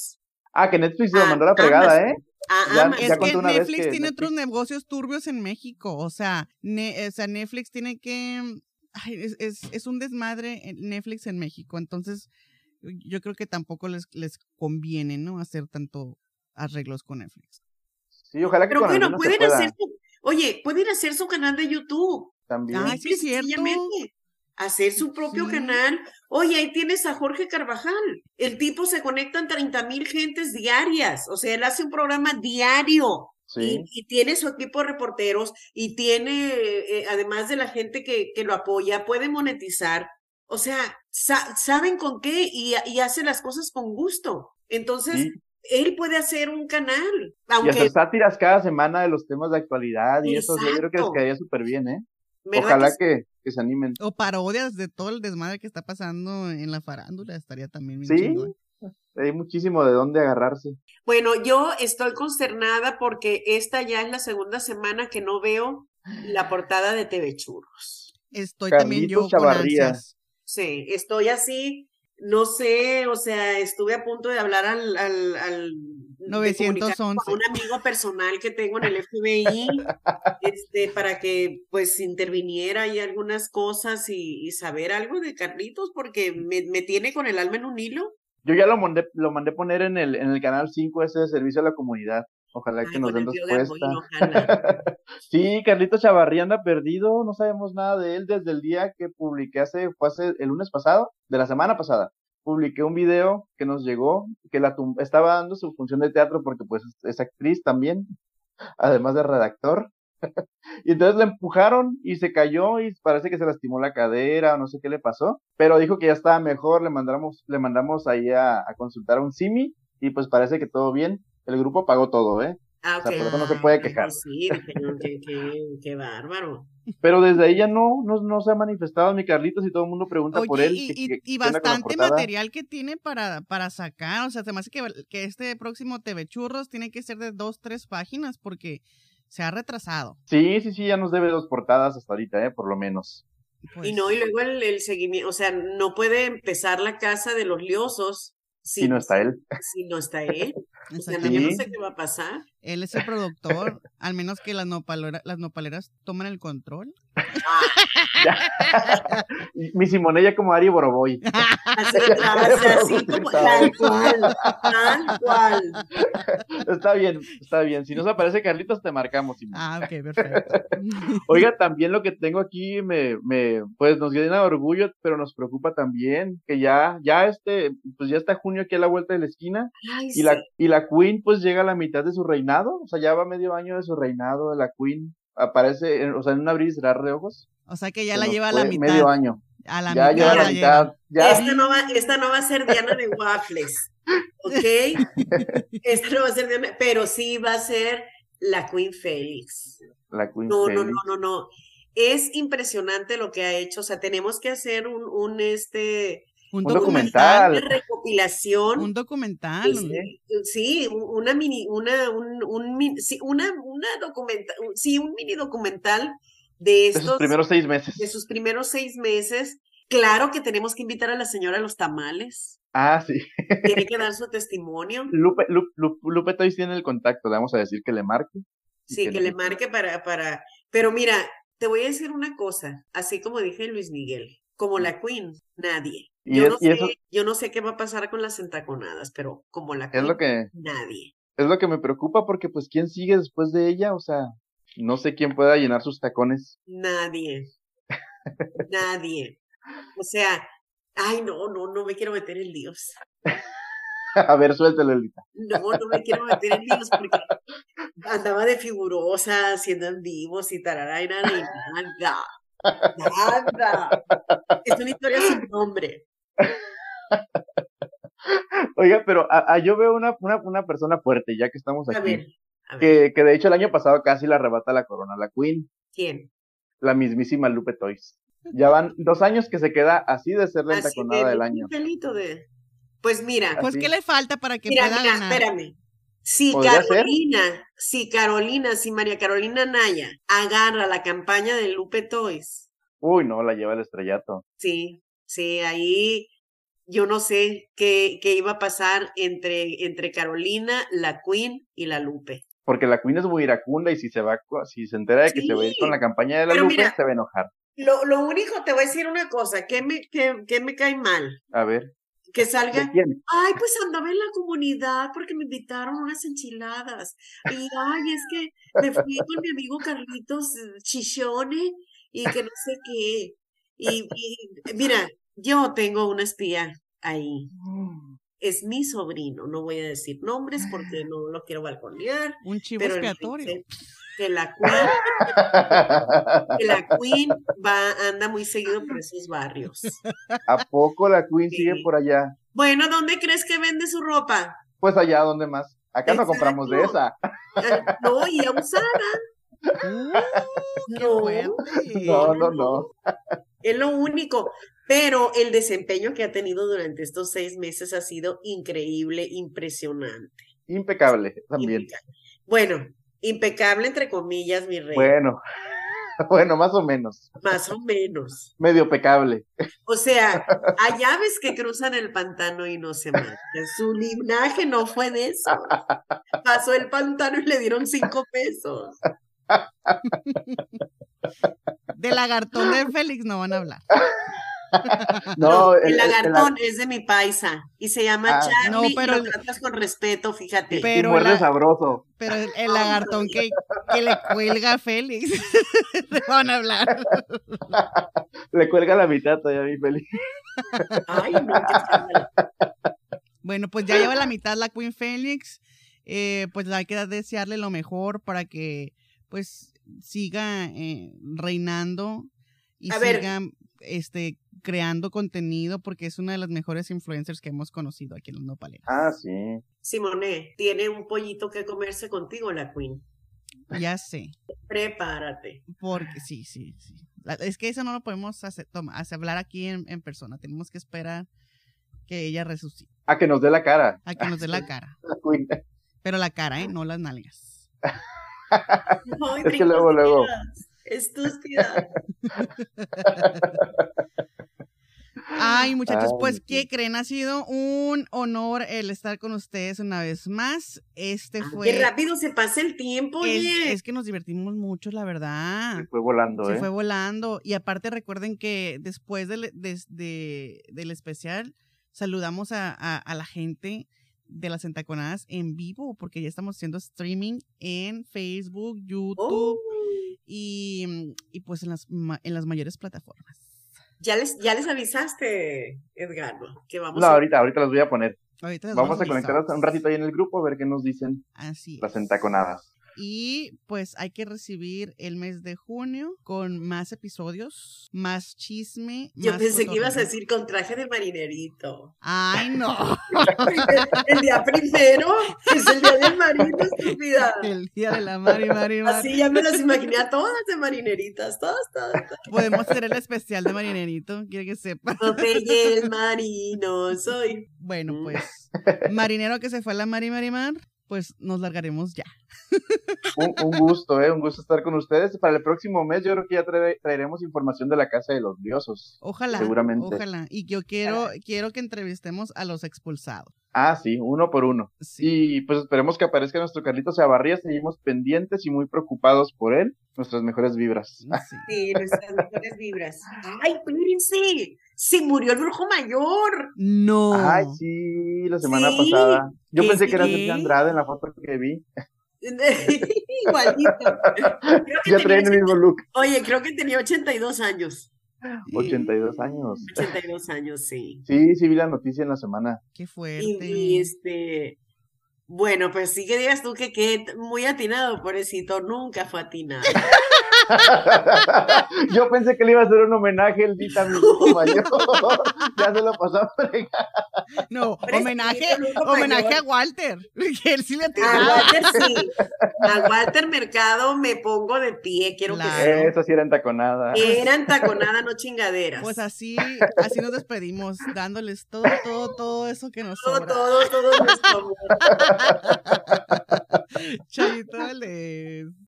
Speaker 3: Ah, que Netflix se lo
Speaker 2: a
Speaker 3: mandó a la fregada,
Speaker 2: Amazon.
Speaker 3: ¿eh?
Speaker 2: A
Speaker 3: Ya-
Speaker 2: Amazon.
Speaker 1: Es
Speaker 3: ya
Speaker 1: que
Speaker 3: contó una vez
Speaker 1: Netflix
Speaker 3: que
Speaker 1: tiene
Speaker 3: Netflix-
Speaker 1: otros negocios turbios en México. O sea, ne- o sea Netflix tiene que... ay, es, es, es un desmadre en Netflix en México. Entonces, yo creo que tampoco les, les conviene, ¿no? Hacer tanto arreglos con Netflix.
Speaker 3: Sí, ojalá que
Speaker 2: Pero
Speaker 3: con
Speaker 2: bueno,
Speaker 3: algunos se
Speaker 2: pueden
Speaker 3: pueda
Speaker 2: hacer su, oye, pueden hacer su canal de YouTube.
Speaker 3: también.
Speaker 1: Ay, sí
Speaker 2: Simple y
Speaker 1: es cierto.
Speaker 2: sencillamente. Hacer su propio
Speaker 1: Sí.
Speaker 2: canal. Oye, ahí tienes a Jorge Carvajal. El tipo se conectan treinta mil gentes diarias. O sea, él hace un programa diario. Y,
Speaker 3: Sí.
Speaker 2: y tiene su equipo de reporteros y tiene, eh, además de la gente que, que lo apoya, puede monetizar. O sea, sa- saben con qué y, y hace las cosas con gusto. Entonces,
Speaker 3: Sí.
Speaker 2: él puede hacer un canal.
Speaker 3: Y
Speaker 2: Aunque,
Speaker 3: hacer sátiras cada semana de los temas de actualidad y eso, o sea, yo creo que les
Speaker 2: exacto.
Speaker 3: quedaría súper bien, ¿eh?
Speaker 2: ¿Verdad
Speaker 3: Ojalá
Speaker 2: que sí?
Speaker 3: que, que se animen.
Speaker 1: O parodias de todo el desmadre que está pasando en la farándula. Estaría también bien
Speaker 3: Sí,
Speaker 1: chingón.
Speaker 3: hay muchísimo de dónde agarrarse.
Speaker 2: Bueno, yo estoy consternada porque esta ya es la segunda semana que no veo la portada de T V Churros.
Speaker 1: Estoy también yo
Speaker 3: Carlitos
Speaker 1: con
Speaker 3: Chavarría.
Speaker 1: ansias.
Speaker 2: Sí, estoy así, no sé, o sea, estuve a punto de hablar al, al, al de
Speaker 1: novecientos
Speaker 2: comunicarme
Speaker 1: once.
Speaker 2: con un amigo personal que tengo en el F B I, este, para que pues interviniera ahí algunas cosas y, y saber algo de Carlitos, porque me, me tiene con el alma en un hilo.
Speaker 3: Yo ya lo mandé, lo mandé poner en el, en el canal cinco ese de servicio a la comunidad. Ojalá que
Speaker 2: Ay,
Speaker 3: nos
Speaker 2: con
Speaker 3: den
Speaker 2: el tío
Speaker 3: respuesta.
Speaker 2: Gamboín, ojalá.
Speaker 3: Sí, Carlitos Chavarría anda perdido, no sabemos nada de él desde el día que publiqué hace, fue hace el lunes pasado, de la semana pasada. Publiqué un video que nos llegó, que la tum- estaba dando su función de teatro porque pues es, es actriz también, además de redactor. Y entonces la empujaron y se cayó y parece que se lastimó la cadera o no sé qué le pasó, pero dijo que ya estaba mejor, le mandamos, le mandamos ahí a, a consultar a un simi y pues parece que todo bien. El grupo pagó todo, ¿eh?
Speaker 2: Ah,
Speaker 3: O sea,
Speaker 2: ok.
Speaker 3: por eso no se
Speaker 1: Ah,
Speaker 3: puede
Speaker 1: ok.
Speaker 3: quejar.
Speaker 2: Pues sí, dije, no, qué, qué, qué bárbaro.
Speaker 3: Pero desde ahí ya no, no, no se ha manifestado mi Carlitos y todo el mundo pregunta por
Speaker 1: Oye,
Speaker 3: él.
Speaker 1: y,
Speaker 3: que-
Speaker 1: y,
Speaker 3: que-
Speaker 1: y
Speaker 3: qué onda con la
Speaker 1: bastante
Speaker 3: portada.
Speaker 1: material que tiene para, para sacar. O sea, se me hace que, que este próximo T V Churros tiene que ser de dos, tres páginas porque se ha retrasado.
Speaker 3: Sí, sí, sí, ya nos debe dos portadas hasta ahorita, ¿eh? Por lo menos.
Speaker 1: Pues,
Speaker 2: Y no, y luego el, el seguimiento, o sea, no puede empezar la casa de los liosos
Speaker 3: Si no está él.
Speaker 2: si no está él. O sea, yo no
Speaker 1: exactamente.
Speaker 2: sé qué va a pasar.
Speaker 1: Él es el productor, al menos que las, nopalera- las nopaleras toman el control.
Speaker 3: Ya. Mi Simone ya como Ari Boroboy.
Speaker 2: Así, así, así como tal cual, tal cual.
Speaker 3: Está bien, está bien. Si nos aparece Carlitos, te marcamos, Simone.
Speaker 1: Ah, ok, perfecto.
Speaker 3: Oiga, también lo que tengo aquí me, me, pues nos llena de orgullo, pero nos preocupa también que ya, ya este, pues ya está junio aquí a la vuelta de la esquina
Speaker 2: Ay,
Speaker 3: y la,
Speaker 2: sí.
Speaker 3: y la Queen pues llega a la mitad de su reinado, o sea, ya va medio año de su reinado, la Queen aparece, en- o sea, en un abrir y cerrar de ojos.
Speaker 1: O sea que ya
Speaker 3: se
Speaker 1: la
Speaker 3: nos
Speaker 1: lleva a la
Speaker 3: fue
Speaker 1: mitad.
Speaker 3: Medio año.
Speaker 1: A la
Speaker 3: Ya
Speaker 1: mitad
Speaker 3: lleva la
Speaker 1: la
Speaker 3: mitad.
Speaker 1: lleva.
Speaker 3: Ya.
Speaker 2: Esta no, va, esta no va a ser Diana de Waffles, ¿ok? Esta no va a ser Diana, pero sí va a ser la Queen Félix.
Speaker 3: La Queen
Speaker 2: No, no, no,
Speaker 3: Félix.
Speaker 2: no, no. Es impresionante lo que ha hecho. O sea, tenemos que hacer un, un este,
Speaker 1: Un
Speaker 3: Un
Speaker 1: documental.
Speaker 3: documental.
Speaker 2: una recopilación.
Speaker 1: Un documental.
Speaker 2: Este, sí, una mini, una, un, un, min- sí, una, una documenta, sí, un mini documental de
Speaker 3: De
Speaker 2: estos,
Speaker 3: sus primeros seis meses.
Speaker 2: de sus primeros seis meses. Claro que tenemos que invitar a la señora a los tamales.
Speaker 3: Ah, sí.
Speaker 2: Tiene que dar su testimonio.
Speaker 3: Lupe, Lupe, Lupe, Lupe Toys tiene el contacto, le vamos a decir que le marque. y
Speaker 2: Sí,
Speaker 3: que
Speaker 2: que
Speaker 3: le-
Speaker 2: le marque para, para. Pero mira, te voy a decir una cosa, así como dije Luis Miguel, como la Queen, nadie.
Speaker 3: Y
Speaker 2: Yo
Speaker 3: es-
Speaker 2: no
Speaker 3: y
Speaker 2: sé,
Speaker 3: eso-
Speaker 2: yo no sé qué va a pasar con las entaconadas, pero como la
Speaker 3: Es
Speaker 2: Queen,
Speaker 3: lo que,
Speaker 2: nadie.
Speaker 3: es lo que me preocupa porque pues quién sigue después de ella, o sea, no sé quién pueda llenar sus tacones.
Speaker 2: Nadie. Nadie. O sea, ay, no, no, no me quiero meter en líos.
Speaker 3: A ver, suéltalo, Lolita.
Speaker 2: No, no me quiero meter en líos porque andaba de figurosa haciendo en vivos y tarara y nada, y nada. Nada. Es una historia sin nombre.
Speaker 3: Oiga, pero a, a yo veo una, una, una persona fuerte, ya que estamos
Speaker 2: A
Speaker 3: aquí,
Speaker 2: ver, a ver,
Speaker 3: que, que de hecho el año pasado casi le arrebata la corona a la Queen,
Speaker 2: ¿quién?
Speaker 3: la mismísima Lupe Toys. Ya van dos años que se queda así de ser la
Speaker 2: Así
Speaker 3: entaconada
Speaker 2: de
Speaker 3: del
Speaker 2: un
Speaker 3: año.
Speaker 2: pelito de. Pues mira,
Speaker 1: Pues,
Speaker 3: Así.
Speaker 1: ¿qué le falta para que
Speaker 2: mira,
Speaker 1: pueda
Speaker 2: mira,
Speaker 1: ganar?
Speaker 2: espérame. Si
Speaker 3: ¿Podría ser?
Speaker 2: Carolina, si Carolina, si María Carolina Naya agarra la campaña de Lupe Toys,
Speaker 3: Uy, no, la lleva el estrellato.
Speaker 2: sí, sí, ahí yo no sé qué, qué iba a pasar entre, entre Carolina, la Queen y la Lupe.
Speaker 3: Porque la Queen es muy iracunda y si se va, si se entera de que
Speaker 2: Sí,
Speaker 3: se va a ir con la campaña de la
Speaker 2: pero
Speaker 3: Lupe,
Speaker 2: mira,
Speaker 3: se va a enojar.
Speaker 2: Lo, lo único, te voy a decir una cosa, que me, que, que me cae mal.
Speaker 3: A ver.
Speaker 2: Que
Speaker 3: ¿De
Speaker 2: salga,
Speaker 3: quién?
Speaker 2: ay, pues andaba en la comunidad porque me invitaron unas enchiladas. Y ay, es que me fui con mi amigo Carlitos eh, Chichone y que no sé qué. Y, y mira, yo tengo una espía ahí. Es mi sobrino, no voy a decir nombres porque no lo quiero balconear,
Speaker 1: Un chivo
Speaker 2: pero
Speaker 1: expiatorio.
Speaker 2: dice que la Queen, que la Queen va, anda muy seguido por esos barrios.
Speaker 3: ¿A poco la Queen
Speaker 2: Sí.
Speaker 3: sigue por allá?
Speaker 2: Bueno, ¿dónde crees que vende su ropa?
Speaker 3: Pues allá, ¿dónde más? Acá no
Speaker 2: Exacto.
Speaker 3: compramos de esa.
Speaker 2: Eh, No, y a usada.
Speaker 1: Uh, ¡Qué
Speaker 2: No,
Speaker 1: fuerte!
Speaker 3: No, no, no.
Speaker 2: Es lo único. Pero el desempeño que ha tenido durante estos seis meses ha sido increíble, impresionante.
Speaker 3: Impecable también.
Speaker 2: Impecable. Bueno, impecable entre comillas, mi rey.
Speaker 3: Bueno, bueno, más o menos.
Speaker 2: Más o menos.
Speaker 3: Medio pecable.
Speaker 2: O sea, hay aves que cruzan el pantano y no se matan. Su linaje no fue de eso. Pasó el pantano y le dieron cinco pesos.
Speaker 1: De lagartón de Félix no van a hablar.
Speaker 3: No,
Speaker 2: No, el,
Speaker 3: el- el-
Speaker 2: lagartón
Speaker 3: el-
Speaker 2: es de mi paisa y se llama
Speaker 3: Ah,
Speaker 2: Charlie
Speaker 1: no,
Speaker 2: y
Speaker 1: pero
Speaker 2: lo
Speaker 1: el-
Speaker 2: tratas con respeto, fíjate.
Speaker 3: y
Speaker 1: Pero
Speaker 3: muerde
Speaker 1: la-
Speaker 3: sabroso.
Speaker 1: Pero el, el lagartón que, que le cuelga a Félix, le van a hablar.
Speaker 3: Le cuelga la mitad todavía, mi Feli.
Speaker 2: Ay, no, qué escándalo.
Speaker 1: Bueno, pues ya lleva la mitad la Queen Félix. Eh, pues hay que desearle lo mejor para que pues siga eh, reinando y
Speaker 2: A ver.
Speaker 1: siga este, creando contenido porque es una de las mejores influencers que hemos conocido aquí en los nopaleros.
Speaker 3: Ah, sí.
Speaker 2: Simone, tiene un pollito que comerse contigo, la Queen.
Speaker 1: Ya sé,
Speaker 2: Prepárate.
Speaker 1: porque sí, sí, sí. La- Es que eso no lo podemos hacer, toma, hacer- hablar aquí en, en persona. Tenemos que esperar que ella resucite,
Speaker 3: A que nos dé la cara.
Speaker 1: a que nos dé la cara.
Speaker 3: La Queen.
Speaker 1: Pero la cara, ¿eh? No las nalgas.
Speaker 2: Ay,
Speaker 3: Es que luego, luego.
Speaker 2: Estúpida.
Speaker 1: Ay, muchachos,
Speaker 3: Ay,
Speaker 1: pues,
Speaker 3: sí.
Speaker 1: ¿qué creen? Ha sido un honor el estar con ustedes una vez más. Este
Speaker 2: Ay,
Speaker 1: fue...
Speaker 2: Qué rápido se pasa el tiempo,
Speaker 1: es,
Speaker 2: oye.
Speaker 1: es que nos divertimos mucho, la verdad.
Speaker 3: Se fue volando,
Speaker 1: Se
Speaker 3: ¿eh?
Speaker 1: fue volando. Y aparte recuerden que después del, des- de- del especial saludamos a, a- a la gente de las Entaconadas en vivo porque ya estamos haciendo streaming en Facebook, YouTube
Speaker 2: Oh,
Speaker 1: y, y pues en las, ma- en las mayores plataformas.
Speaker 2: ya les, ya les avisaste, Edgardo, que vamos
Speaker 3: No,
Speaker 2: a...
Speaker 3: ahorita, ahorita las voy a poner.
Speaker 1: Ahorita les
Speaker 3: Vamos a
Speaker 1: avisar.
Speaker 3: conectarnos un ratito ahí en el grupo a ver qué nos dicen
Speaker 1: Así
Speaker 3: las
Speaker 1: es.
Speaker 3: entaconadas.
Speaker 1: Y pues hay que recibir el mes de junio con más episodios, más chisme.
Speaker 2: Yo
Speaker 1: más
Speaker 2: pensé que ibas a
Speaker 1: cotorreo.
Speaker 2: decir con traje de marinerito.
Speaker 1: Ay, no.
Speaker 2: El día primero es el día del marino, estúpida.
Speaker 1: El día de la Mari, Mari, Mari.
Speaker 2: Así ya me las imaginé a todas de marineritas, todas, todas. todas.
Speaker 1: Podemos hacer el especial de Marinerito, quiero que sepa.
Speaker 2: Popeye el marino soy.
Speaker 1: Bueno,
Speaker 2: Mm.
Speaker 1: pues, marinero que se fue a la Mari, Mari, Mar, pues nos largaremos ya.
Speaker 3: Un, un gusto, ¿eh? Un gusto estar con ustedes. Para el próximo mes yo creo que ya trae- traeremos información de la Casa de los Diosos.
Speaker 1: Ojalá,
Speaker 3: Seguramente.
Speaker 1: ojalá. Y yo quiero, quiero que entrevistemos a los expulsados.
Speaker 3: Ah, sí, uno por uno.
Speaker 1: Sí.
Speaker 3: Y pues esperemos que aparezca nuestro Carlitos Chavarría. Seguimos pendientes y muy preocupados por él. Nuestras mejores vibras.
Speaker 1: Sí.
Speaker 2: Sí, nuestras mejores vibras. ¡Ay, espérense! ¡Se murió el brujo mayor!
Speaker 1: No.
Speaker 3: Ay, sí, la semana
Speaker 2: Sí.
Speaker 3: pasada. Yo
Speaker 1: ¿Qué?
Speaker 3: pensé que era
Speaker 1: ¿Qué?
Speaker 3: Sergio Andrade en la foto que vi.
Speaker 2: Igualito. Creo que
Speaker 3: Ya
Speaker 2: tenía
Speaker 3: traen el mismo look.
Speaker 2: Oye, creo que tenía ochenta y dos años.
Speaker 3: ochenta y dos años.
Speaker 2: ochenta y dos años, sí.
Speaker 3: Sí, sí vi la noticia en la semana.
Speaker 1: Qué
Speaker 2: Y,
Speaker 1: fuerte.
Speaker 2: y, este, bueno, pues sí que digas tú que, que muy atinado, pobrecito, nunca fue atinado.
Speaker 3: Yo pensé que le iba a hacer un homenaje el Dita, mi hijo mayor. Ya se lo pasó a fregar.
Speaker 1: No,
Speaker 2: Pobrecito,
Speaker 1: homenaje,
Speaker 2: el brujo
Speaker 1: homenaje
Speaker 2: mayor.
Speaker 1: a Walter. Que él sí le
Speaker 2: A
Speaker 1: atinaba.
Speaker 2: Walter sí, a Walter Mercado me pongo de pie, quiero
Speaker 1: Claro.
Speaker 2: que sepan.
Speaker 3: Eso sí era entaconada.
Speaker 2: Eran taconada, no chingaderas.
Speaker 1: Pues así, así nos despedimos, dándoles todo, todo, todo eso que nos
Speaker 2: todo,
Speaker 1: sobra.
Speaker 2: todo, todo nuestro amor.
Speaker 1: Chaito, les.